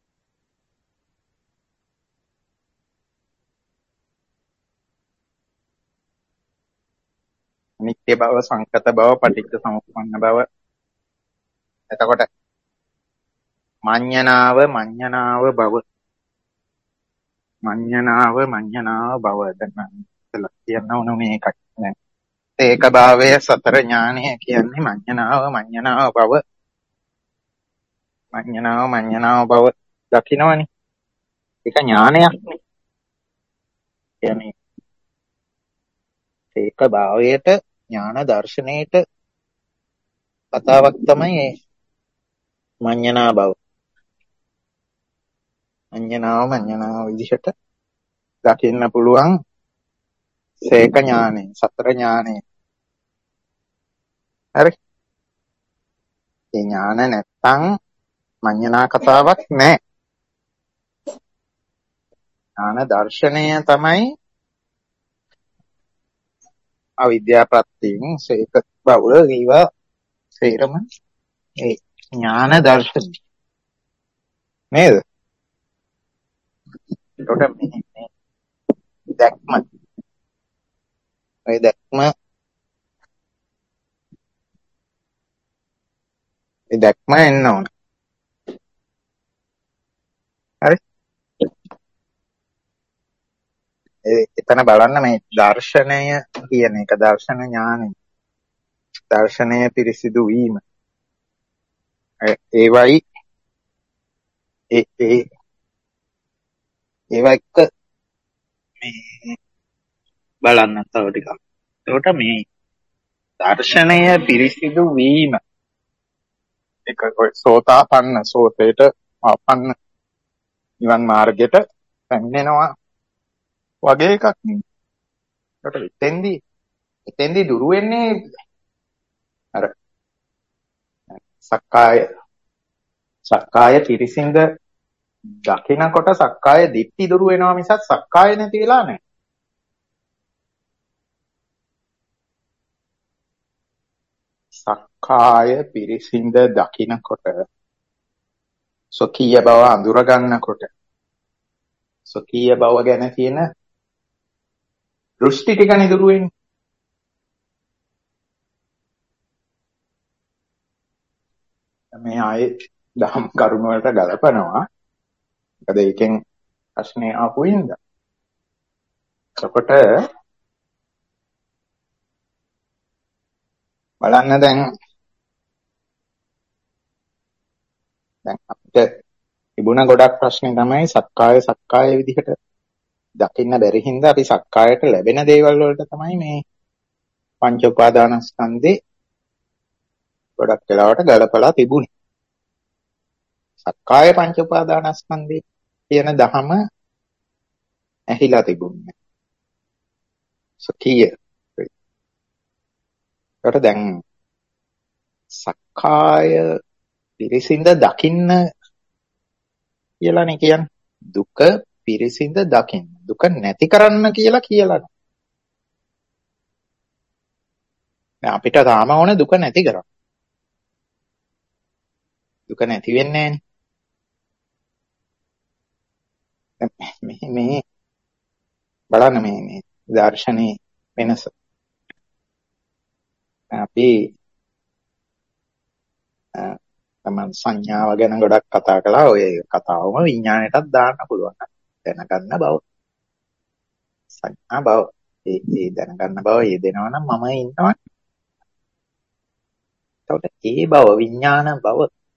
[SPEAKER 2] නිත්‍ය බව, සංකත බව, පටිච්ච සමුප්පන්න බව. එතකොට මඤ්ඤණාව මඤ්ඤණාව බව මඤ්ඤණාව මඤ්ඤණාව බව දැන් ඉතලා කියන්න ඕන මේකයි. දැන් ඒක භාවය සතර ඥානය කියන්නේ මඤ්ඤණාව මඤ්ඤණාව බව මඤ්ඤණාව මඤ්ඤණාව බව දකින්නවනේ. ඒක ඥානයක් නේ. කියන්නේ ඒක භාවයට ඥාන දර්ශනයට කතාවක් තමයි මේ මඤ්ඤණා බව. මඤ්ඤණාව මඤ්ඤණාව විදිහට දකින්න පුළුවන් සේක ඥානෙ සතර ඥානෙ. හරි. ඒ ඥාන නැත්තම් මඤ්ඤණා කතාවක් නැහැ. ඥාන දර්ශනය තමයි අවිද්‍යා ප්‍රත්‍යයෙන් සේක බව ඒවා සේරම ඒ ඥාන දර්ශන නේද? ඒකට මේ දැක්ම ඒ දැක්ම ඒ දැක්ම එන්න ඕන. හරි. ඒ එතන බලන්න මේ දර්ශනය කියන එක දර්ශන ඥානෙ දර්ශනය පිරිසිදු වීම ඒවයි ඒ ඒ ඒවා එක්ක මේ බලන්න තව ටිකක්. ඒකට මේ දර්ශනය පිරිසිදු වීම එක සෝතාපන්න සෝතේට ආපන්න නිවන් මාර්ගයට පැමිණෙනවා වගේ එකක් නේ. ඒකට එතෙන්දී එතෙන්දී දුරු වෙන්නේ අර සක්කාය සක්කාය පිරිසිඳ දකිනකොට සක්කාය දිට්ඨි දුරු වෙනවා මිසක් සක්කාය නැති වෙලා නැහැ. සක්කාය පිරිසිඳ දකිනකොට සොකීය බව අඳුර ගන්නකොට සොකීය බව ගැන තියෙන දෘෂ්ටි ටික නිදුරු වෙන්නේ. මේ ආයේ දහම් කරුණ වලට ගලපනවා. මොකද ඒකෙන් ප්‍රශ්නේ ආපු ඉඳ. එතකොට බලන්න දැන් දැන් අපිට තිබුණ ගොඩක් ප්‍රශ්නේ තමයි සක්කාය සක්කාය විදිහට දකින්න බැරි හින්දා අපි සක්කායට ලැබෙන දේවල් වලට තමයි මේ පංච උපාදානස්කන්ධේ ගොඩක් වෙලාවට ගලපලා තිබුණේ. සක්කාය පංච උපාදානස්කන්ධේ කියන දහම ඇහිලා තිබුණේ. සකීය. ඒකට දැන් සක්කාය පිරිසිඳ දකින්න කියලානේ කියන්නේ. දුක පිරිසිඳ දකින්න. දුක නැති කරන්න කියලා කියලා. දැන් අපිට තාම ඕනේ දුක නැති කරන්න. දුක නැති වෙන්නේ නැහැනේ. මේ මේ බලන්න මේ මේ දර්ශනේ වෙනස. අපි තමන් සංඥාව ගැන ගොඩක් කතා කළා. ඔය කතාවම විඥාණයටත් දාන්න පුළුවන්. දැනගන්න බව. සංඥා බව. ඒ ඒ දැනගන්න බව යෙදෙනවා නම් මම ඉන්නවා. එතකොට ඒ බව විඥාන බව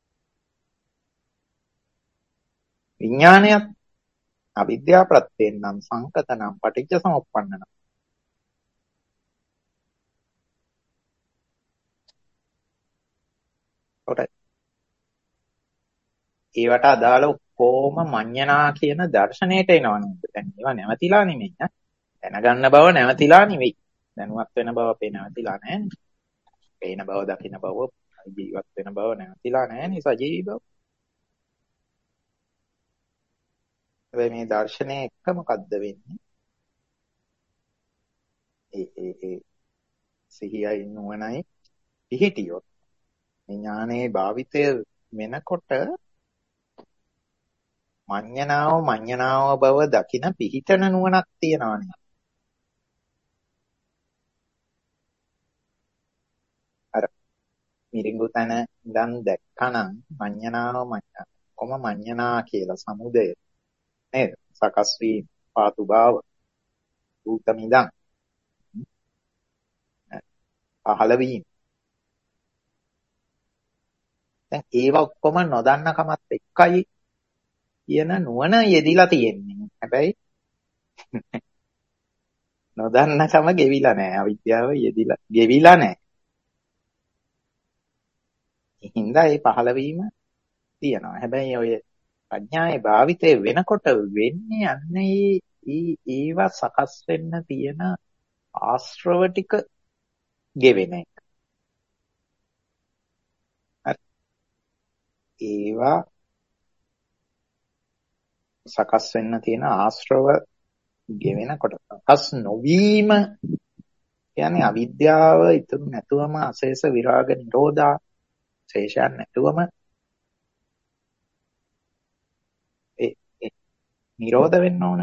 [SPEAKER 2] විඥානයත් අවිද්‍යා ප්‍රත්‍යයෙන් නම් සංකත නම් පටිච්ච සමුප්පන්න නම් කොට ඒවට අදාළ කොහොම මඤ්ඤණා කියන දර්ශනයට එනවනේ. දැන් ඒවා නැවතිලා නෙමෙයි. දැනගන්න බව නැවතිලා නෙමෙයි. දැනුවත් වෙන බව අපේ නැවතිලා නැහැ. පේන බව දකින බව ජීවත් වෙන බව නැවතිලා නැහැ නේ සජීවී බව. හැබැයි මේ දර්ශනය එක මොකද්ද වෙන්නේ? ඒ ඒ ඒ සිහියයි නුවණයි පිහිටියොත් ඥානයේ භාවිතය වෙනකොට මඤ්ඤණාව මඤ්ඤණාව බව දකින පිහිටන නුවණක් තියනවානේ. අර මිරිඟු තන ඉඳන් දැක්කනම් මඤ්ඤණාව මඤ්ඤණාව ඔක්කොම මඤ්ඤණා කියලා සමුදය නේද? සකස් වීම, පාතු භාව, භූතමිදං, පහළ වීම. දැන් ඒවා ඔක්කොම නොදන්න කමත් එක්කයි කියන නුවණ යෙදිලා තියෙන්නේ. හැබැයි නොදන්නකම ගෙවිලා නැහැ. අවිද්‍යාව යෙදිලා ගෙවිලා නැහැ. ඒ හින්දා ඒ පහළ වීම තියෙනවා. හැබැයි ඔය ප්‍රඥාවේ භාවිතේ වෙනකොට වෙන්නේ අන්නේ ඒවා සකස් වෙන්න තියෙන ආශ්‍රව ටික ගෙවෙන එක. ඒවා සකස් වෙන්න තියෙන ආශ්‍රව ගෙවෙනකොට සකස් නොවීම කියන්නේ අවිද්‍යාව ඉතුරු නැතුවම අශේෂ විරාග නිරෝධා ශේෂයන් නැතුවම ඒ නිරෝධ වෙන්න ඕන.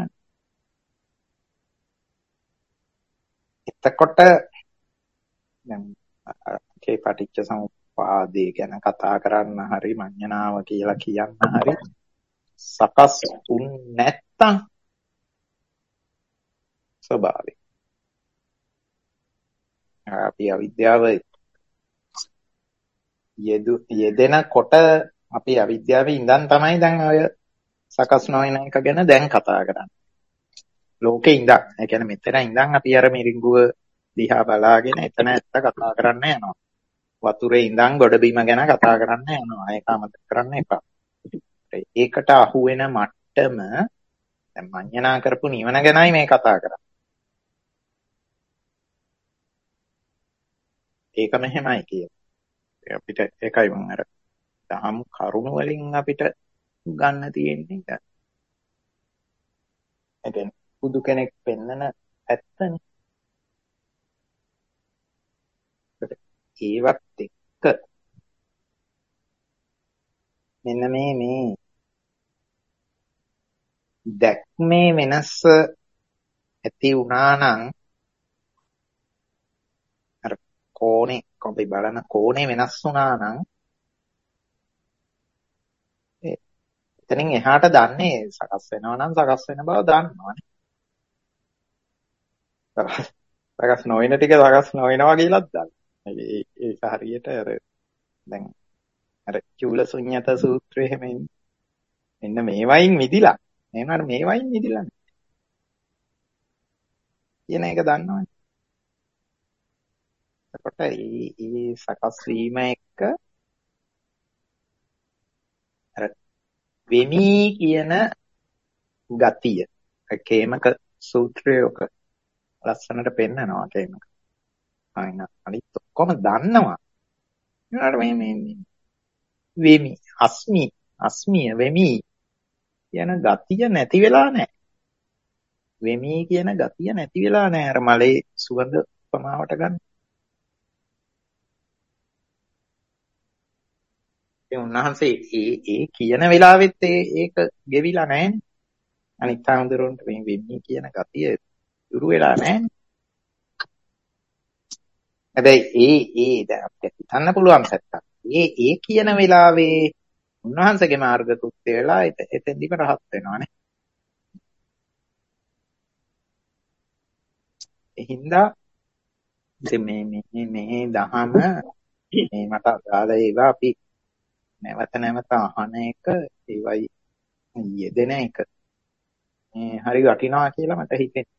[SPEAKER 2] එතකොට දැන් කේ පටිච්ච සමුප්පාදේ ගැන කතා කරන්න හරි මඤ්ඤණාව කියලා කියන්න හරි සකස් වුන් නැත්තම් ස්වභාවය. අපි අවිද්‍යාව යෙදු යෙදෙනකොට අපි අවිද්‍යාවේ ඉඳන් තමයි දැන් ඔය සකස් නොවන එක ගැන දැන් කතා කරන්නේ. ලෝකේ ඉඳන්. ඒ කියන්නේ මෙතන ඉඳන් අපි අර මිරිඟුව දිහා බලාගෙන එතන ඇත්ත කතා කරන්න යනවා. වතුරේ ඉඳන් ගොඩබිම ගැන කතා කරන්න යනවා. ඒක අමතක කරන්න එපා. ඒකට අහු වෙන මට්ටම දැන් මඤ්ඤණා කරපු නිවන ගැනයි මේ කතා කරන්නේ. ඒක මෙහෙමයි කියන්නේ. අපිට ඒකයි මම අර දහම් කරුණ වලින් අපිට ගන්න තියෙන්නේ. ඒ කියන්නේ බුදු කෙනෙක් පෙන්නන ඇත්තනේ. ඒවත් එක්ක මෙන්න මේ මේ දැක්මේ වෙනස ඇති වුණා නම් අර කෝණේ අපි බලන කෝණේ වෙනස් වුණා නම් එතනින් එහාට දන්නේ සකස් වෙනවා නම් සකස් වෙන බව දන්නවනේ. සකස් නොවන ටික සකස් නොවෙනවා කියලාත් දන්නවා. ඒක හරියට අර දැන් අර චූල ශුන්්‍යත සූත්‍රයේ හැම මෙන්න මේවයින් මිදිලා එනවාට මේවයින් මිදිලා කියන එක දන්නවනේ. එතකොට මේ මේ සකස් වීම එක්ක අර වෙමි කියන ගතිය කේමක සූත්‍රයක ලස්සනට පෙන්නනවා කේමක. අයින අනිත් ඔක්කොම දන්නවා. ඒනට මේ මේ වෙමි අස්මි අස්මිය වෙමි කියන ගතිය නැති වෙලා නැහැ. වෙමි කියන ගතිය නැති වෙලා නැහැ. අර මලේ සුවඳ උපමාවට ගන්න. ඒ උන්වහන්සේ ඒ ඒ කියන වෙලාවෙත් ඒ ඒක ගෙවිලා නැහැනේ. අනිත් ආන්දරොන්ට මේ වෙමි කියන ගතිය දුරු වෙලා නැහැනේ. හැබැයි ඒ ඒ දැන් අපිට හිතන්න පුළුවන් පැත්තක්. ඒ ඒ කියන වෙලාවේ උන්වහන්සේගේ මාර්ග කෘත්‍ය වෙලා එතෙන්දිම රහත් වෙනවානේ. ඒ හින්දා මේ මේ මේ දහම මේ මට අදාළ ඒවා අපි නැවත නැවත අහන එක ඒවයි යෙදෙන එක මේ හරි වටිනවා කියලා මට හිතෙනවා.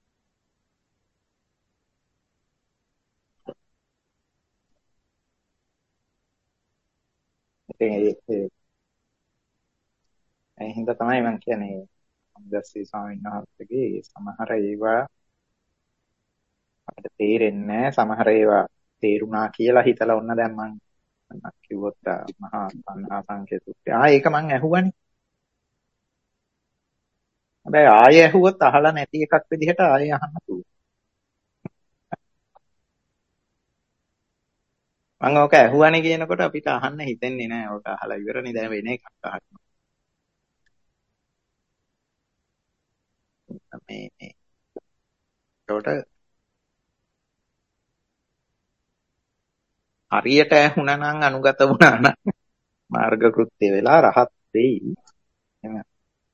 [SPEAKER 2] ඒ හින්දා තමයි මම කියන්නේ අම්දස්සී ස්වාමීන් වහන්සේගේ සමහර ඒවා අපිට තේරෙන්නේ නැහැ. සමහර ඒවා තේරුණා කියලා හිතලා ඔන්න දැන් මම කිව්වොත් මහා සංඝා සංකේතය. ආ ඒක මම ඇහුවනේ. හැබැයි ආයෙ ඇහුවොත් අහලා නැති එකක් විදිහට ආයෙ අහන්න පුළුවන්. මම ඕක ඇහුවනේ කියනකොට අපිට අහන්න හිතෙන්නේ නැහැ. ඕක අහලා ඉවරනේ දැන් වෙන එකක් අහන්න. මේ මේ ඒකට හරියට ඇහුණා නම් අනුගත වුණා නම් මාර්ග කෘත්‍ය වෙලා රහත් වෙයි.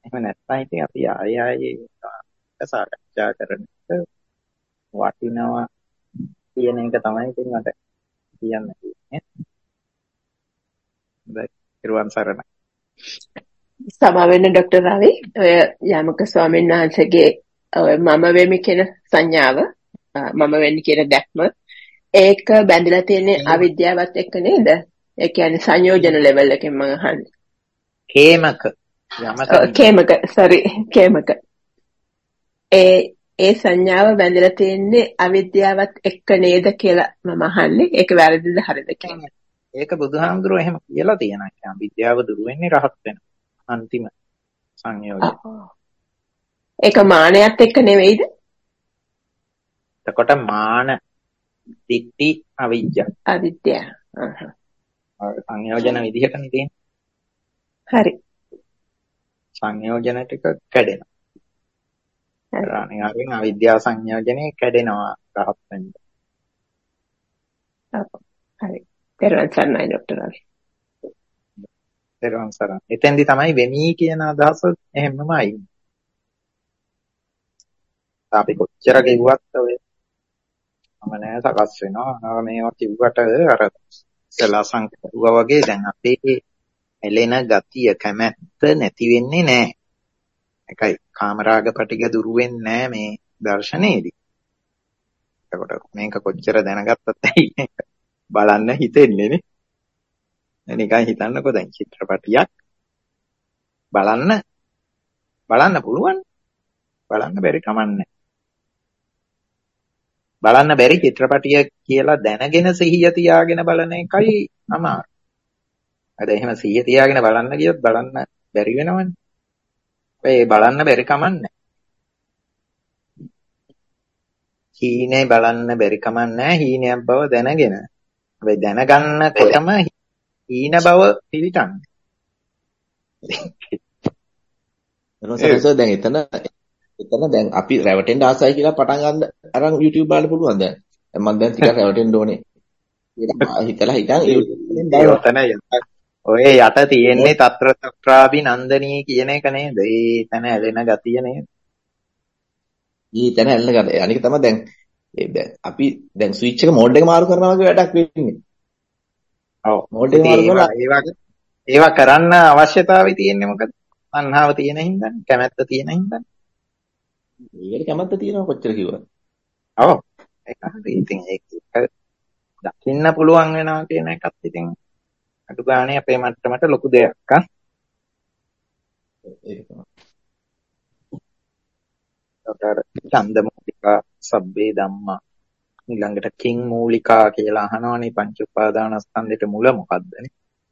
[SPEAKER 2] එහෙම නැත්නම් ඉතින් අපි ආයෙ ආයෙ සාකච්ඡා කරන එක වටිනවා කියන එක තමයි ඉතින් මට කියන්න තියෙන්නේ. දැන් ඊරුවන් සරණයි.
[SPEAKER 1] සමාවෙන්න ડોક્ટર රවි ඔය යමක ස්වාමීන් වහන්සේගේ ඔය මම වෙමි කියන සංඥාව මම වෙන්නේ කියන දැක්ම ඒක බැඳලා තියෙන්නේ අවිද්‍යාවත් එක්ක නේද? ඒ කියන්නේ සංයෝජන ලෙවල් එකෙන් මම අහන්නේ.
[SPEAKER 2] කේමක යමක
[SPEAKER 1] කේමක sorry කේමක ඒ ඒ සංඥාව බැඳලා තියෙන්නේ අවිද්‍යාවත් එක්ක නේද කියලා මම අහන්නේ. ඒක වැරදිද හරිද කියන්නේ?
[SPEAKER 2] ඒක බුදුහාමුදුරුවෝ එහෙම කියලා තියෙනවා. කියන්නේ විද්‍යාව දුරු වෙන්නේ රහත් වෙන අන්තිම සංයෝජන.
[SPEAKER 1] ඒක මානයත් එක්ක නෙවෙයිද?
[SPEAKER 2] එතකොට මාන දිට්ඨි අවිජ්ජා
[SPEAKER 1] අවිද්‍යාව.
[SPEAKER 2] සංයෝජන විදිහටනේ තියෙන්නේ.
[SPEAKER 1] හරි.
[SPEAKER 2] සංයෝජන ටික කැඩෙනවා. හරි. අනිවාර්යෙන් අවිද්‍යාව සංයෝජනේ කැඩෙනවා රහත් වෙන්න.
[SPEAKER 1] හරි. පෙරවන් සරණයි ડોક્ટર රවි.
[SPEAKER 2] පෙරවන් සරණයි. එතෙන්දි තමයි වෙමි කියන අදහස එහෙමමයි. අපි කොච්චර කිව්වත් ඔය මම නෑ සකස් වෙනවා. මේවා කිව්වට අර ඉස්සලා සංකල්පුවා වගේ දැන් අපේ එලෙන ගතිය කැමැත්ත නැති වෙන්නේ නෑ. එකයි කාමරාග පටිග දුරු වෙන්නේ නෑ මේ දර්ශනයේදී. එතකොට මේක කොච්චර දැනගත්තත් ඇයි බලන්න හිතෙන්නේ නේ. නිකන් හිතන්නකෝ දැන් චිත්‍රපටියක් බලන්න බලන්න පුළුවන්. බලන්න බැරි කමන්නේ. බලන්න බැරි චිත්‍රපටිය කියලා දැනගෙන සිහිය තියාගෙන බලන එකයි අමාරු. අද එහෙම සිහිය තියාගෙන බලන්න ගියොත් බලන්න බැරි වෙනවනේ. ඒ බලන්න බැරි කමන්නේ. හීනේ බලන්න බැරි කමන්නේ හීනයක් බව දැනගෙන. හැබැයි දැනගන්නකොටම හීන බව පිළිටන්නේ.
[SPEAKER 7] එතන දැන් එතන එතන දැන් අපි රැවටෙන්න ආසයි කියලා පටන් ගන්න අරන් YouTube බලන්න පුළුවන් දැන්. මම දැන් ටිකක් රැවටෙන්න ඕනේ. කියලා හිතලා හිටන්
[SPEAKER 2] YouTube ඔය යට තියෙන්නේ తත්‍ර తත්‍රාභි නන්දනී කියන එක නේද? ඒ තැන ඇලෙන ගතිය නේද?
[SPEAKER 7] ඊ තැන ඇලෙන ගතිය. අනික තමයි දැන් දැන් අපි දැන් ස්විච් එක මෝඩ් එක මාරු කරනවා වගේ වැඩක් වෙන්නේ.
[SPEAKER 2] ඔව්.
[SPEAKER 7] මෝඩ් එක මාරු කරලා
[SPEAKER 2] ඒවා ඒවා කරන්න අවශ්‍යතාවය තියෙන්නේ මොකද? තණ්හාව තියෙන හින්දානේ, කැමැත්ත තියෙන හින්දානේ.
[SPEAKER 7] ඒකට කැමැත්ත තියෙනවා කොච්චර කිව්වද?
[SPEAKER 2] ඔව්. ඒක හරි. ඉතින් ඒක දකින්න පුළුවන් වෙනවා කියන එකත් ඉතින් අඩු ගානේ අපේ මට්ටමට ලොකු දෙයක් ආ.
[SPEAKER 7] ඒක තමයි.
[SPEAKER 2] උතර ඡන්දමූලිකා සබ්බේ ධම්මා ඊළඟට කිං මූලිකා කියලා අහනවනේ පංච උපාදානස්කන්ධෙට මුල මොකද්දනේ?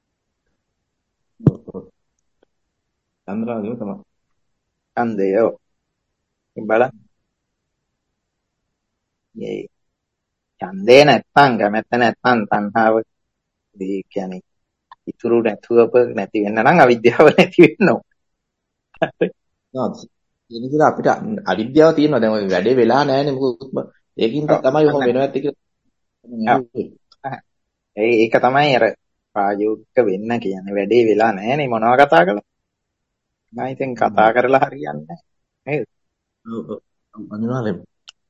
[SPEAKER 7] චන්ද්‍රාගම තමයි.
[SPEAKER 2] ඡන්දය. බලන්න. මේ ඡන්දේ නැත්තම් කැමැත්ත නැත්තම් තණ්හාව දී කියන්නේ ඉතුරු නැතුව නැති වෙන්න නම් අවිද්‍යාව නැති වෙන්න ඕන.
[SPEAKER 7] හරි. එනිසා අපිට අවිද්‍යාව තියෙනවා දැන් ඔය වැඩේ වෙලා නැහැනේ මොකක්ම ඒකින්ද තමයි ඔහොම වෙනවත් කියලා.
[SPEAKER 2] ඒ ඒක තමයි අර ප්‍රායෝගික වෙන්න කියන්නේ වැඩේ වෙලා නැහැනේ මොනවා කතා කළා. මම ඉතින් කතා කරලා හරියන්නේ නැහැ නේද?
[SPEAKER 7] ඔව් ඔව් අනිවාර්යයෙන්.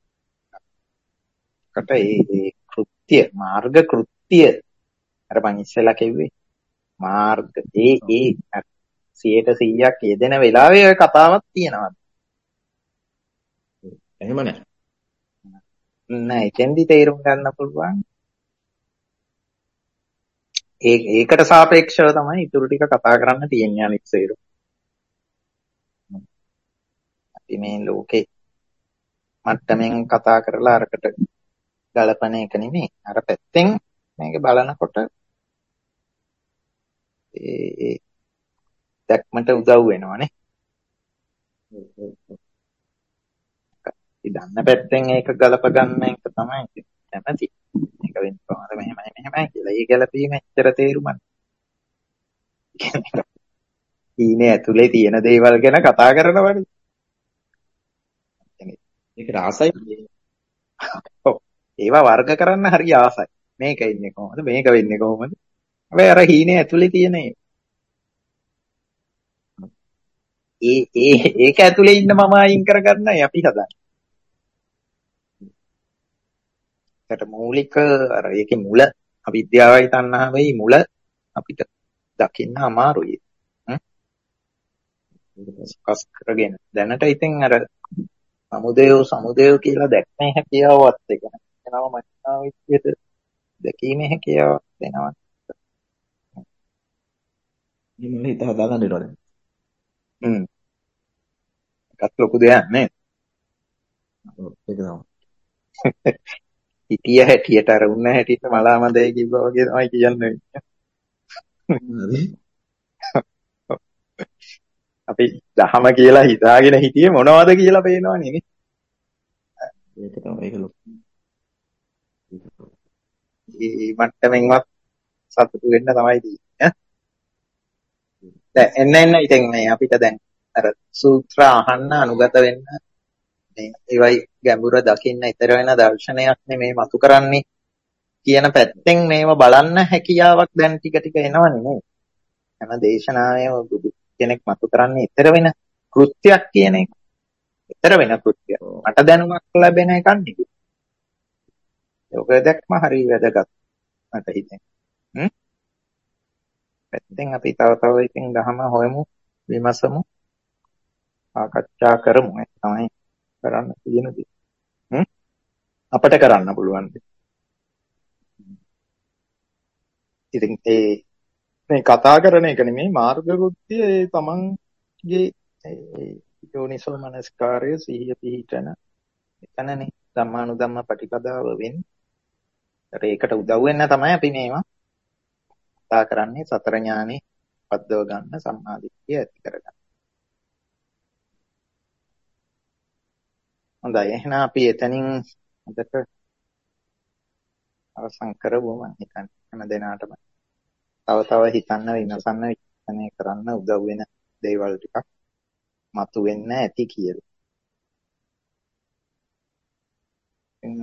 [SPEAKER 2] කට ඒ කෘත්‍ය මාර්ග කෘත්‍ය අර මං ඉස්සෙල්ලා කිව්වේ මාර්ග ඒ ඒ සියයට සීයක් යෙදෙන වෙලාවේ ඔය කතාවක් තියෙනවා.
[SPEAKER 7] එහෙම නැහැ.
[SPEAKER 2] නෑ එතෙන්දි තේරුම් ගන්න පුළුවන්. ඒ ඒකට සාපේක්ෂව තමයි ඊටු ටික කතා කරන්න තියෙන්නේ අනිත් සේරු. අපි මේ ලෝකේ මට්ටමින් කතා කරලා අරකට ගලපන එක නෙමෙයි. අර පැත්තෙන් මේක බලනකොට ඒ දැක්මට උදව් වෙනවනේ. ඉතින් පැත්තෙන් ඒක ගලප ගන්න එක තමයි කැමති. මේක වෙන්න කොහොමද මෙහෙමයි මෙහෙමයි කියලා. ඒ ගැලපීම ඇත්තට තේරුමක්. ඊනේ ඇතුලේ තියෙන දේවල් ගැන කතා කරනවනේ.
[SPEAKER 7] ඒක ආසයි.
[SPEAKER 2] ඔව්. ඒවා වර්ග කරන්න හරි ආසයි. මේක ඉන්නේ කොහොමද? මේක වෙන්නේ කොහොමද? හැබැයි අර හීනේ ඇතුලේ තියෙන ඒ ඒ ඒක ඇතුලේ ඉන්න මම අයින් කරගන්නයි අපි හදන්නේ. ඒකට මූලික අර ඒකේ මුල අවිද්‍යාවයි තණ්හාවයි මුල අපිට දකින්න අමාරුයි. සකස් කරගෙන දැනට ඉතින් අර සමුදයෝ සමුදයෝ කියලා දැක්මේ හැකියාවත් එක නම මනෝ විද්‍යට දැකීමේ හැකියාවක් දෙනවා.
[SPEAKER 7] මේ හිත හදාගන්න වෙනවද?
[SPEAKER 2] හ්ම්. ඒකත් ලොකු දෙයක් නේ.
[SPEAKER 7] ඔව් ඒක තමයි.
[SPEAKER 2] හිතිය හැටියට අර උන්න හැටියට මලාමදේ කිව්වා වගේ තමයි කියන්නේ. අපි දහම කියලා හිතාගෙන හිටියේ මොනවද කියලා පේනව නෙමෙයි.
[SPEAKER 7] ඒක තමයි ඒක ලොකු.
[SPEAKER 2] මේ මට්ටමින්වත් සතුටු වෙන්න තමයි තියෙන්නේ. දැන් එන්න එන්න ඉතින් මේ අපිට දැන් අර සූත්‍ර අහන්න අනුගත වෙන්න මේ ඒවයි ගැඹුර දකින්න ඊතර වෙන දර්ශනයක් නෙමේ මතු කරන්නේ කියන පැත්තෙන් මේව බලන්න හැකියාවක් දැන් ටික ටික එනවනේ නේ. හැම දේශනාවෙම බුදු කෙනෙක් මතු කරන්නේ ඊතර වෙන කෘත්‍යයක් කියන එක. ඊතර වෙන කෘත්‍යයක්. මට දැනුමක් ලැබෙන එකක් නෙවෙයි. ඒක දැක්ම හරි වැදගත් මට හිතෙනවා. හ්ම්. පැත්තෙන් අපි තව තව ඉතින් ධහම හොයමු, විමසමු, සාකච්ඡා කරමු. ඒක තමයි කරන්න තියෙන දේ. හ්ම්. අපිට කරන්න පුළුවන්. ඉතින් ඒ මේ කතා කරන එක නෙමෙයි මාර්ග කෘත්‍ය ඒ තමන්ගේ යෝනිසෝ මනස්කාරය සිහිය පිහිටන එතනනේ ධම්මානුධම්ම පටිපදාව වෙන්නේ. ඒකට උදව් වෙන්න තමයි අපි මේවා කතා කරන්නේ සතර ඥානෙ පද්දව ගන්න සම්මාදිට්ඨිය ඇති කරගන්න. හොඳයි එහෙනම් අපි එතනින් අදට අවසන් කරමු මම හිතන්නේ හැම දිනාටම තව තව හිතන්න විමසන්න විචාරණය කරන්න උදව් වෙන දේවල් ටිකක් මතු වෙන්න ඇති කියලා. එන්න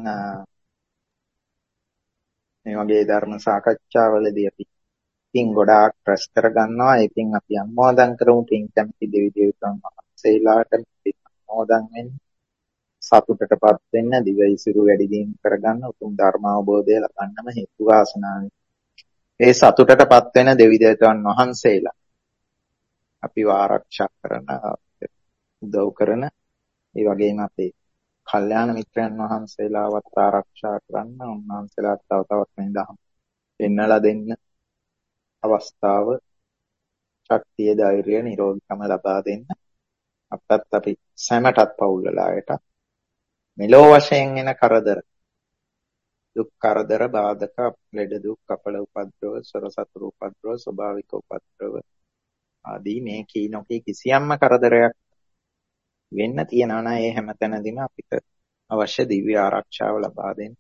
[SPEAKER 2] මේ වගේ ධර්ම සාකච්ඡාවලදී අපි පින් ගොඩාක් රැස් කර ගන්නවා. ඒකෙන් අපි අනුමෝදන් කරමු පින් කැමති දෙවි දේවතාවුන් වහන්සේලාට අනුමෝදන් වෙන්න. සතුටටපත් වෙන්න දිවයිසිරු වැඩි දියුණු කරගන්න උතුම් ධර්ම අවබෝධය ලබන්නම හේතු වාසනා වේ. ඒ සතුටටපත් වෙන දෙවි දේවතාවුන් වහන්සේලා අපිව ආරක්ෂා කරන උදව් කරන ඒ වගේම අපේ කල්යාණ මිත්‍රයන් වහන්සේලාවත් ආරක්ෂා කරන්න උන්වහන්සේලාට තව තවත් මේ දහම් පෙන්වලා දෙන්න අවස්ථාව ශක්තිය ධෛර්යය නිරෝගීකම ලබා දෙන්න අපත් අපි සෑමටත් පවුල් වලට මෙලෝ වශයෙන් එන කරදර දුක් කරදර බාධක ලෙඩ දුක් අපල උපද්‍රව සොර සතුරු උපද්‍රව ස්වභාවික උපද්‍රව ආදී මේ කීනෝකී කිසියම්ම කරදරයක් වෙන්න තියනවා නම් ඒ හැමතැනදීම අපිට අවශ්‍ය දිව්‍ය ආරක්ෂාව ලබා දෙන්න.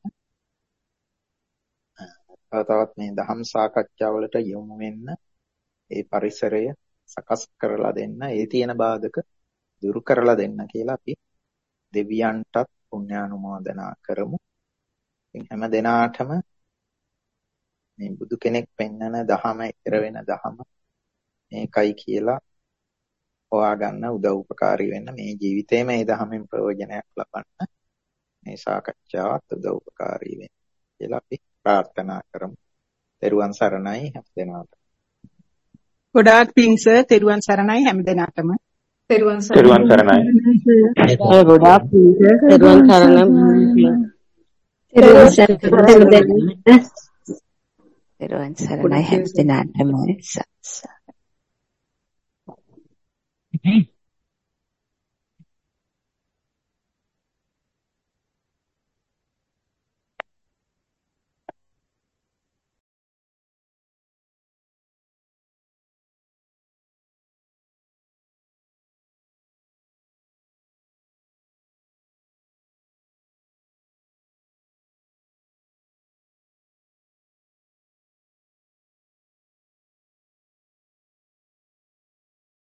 [SPEAKER 2] තවත් මේ දහම් සාකච්ඡාවලට යොමු වෙන්න ඒ පරිසරය සකස් කරලා දෙන්න, ඒ තියෙන බාධක දුරු කරලා දෙන්න කියලා අපි දෙවියන්ටත් පුණ්‍යානුමෝදනා කරමු. ඉතින් හැම දිනාටම මේ බුදු කෙනෙක් පෙන්වන දහම ඉතර වෙන දහම මේකයි කියලා හොයාගන්න උදව් උපකාරී වෙන්න මේ ජීවිතේම මේ දහමෙන් ප්‍රයෝජනයක් ලබන්න මේ සාකච්ඡාවත් උදව් උපකාරී වෙන්න කියලා අපි ප්‍රාර්ථනා කරමු. තෙරුවන් සරණයි හැම දිනාටම.
[SPEAKER 9] ගොඩාක් පිං සර් තෙරුවන් සරණයි හැම දිනාටම.
[SPEAKER 5] තෙරුවන්
[SPEAKER 2] තෙරුවන් සරණයි.
[SPEAKER 4] ගොඩාක් පිං සර් තෙරුවන් සරණයි.
[SPEAKER 3] තෙරුවන් සරණයි.
[SPEAKER 10] තෙරුවන් සරණයි හැම දිනාටම.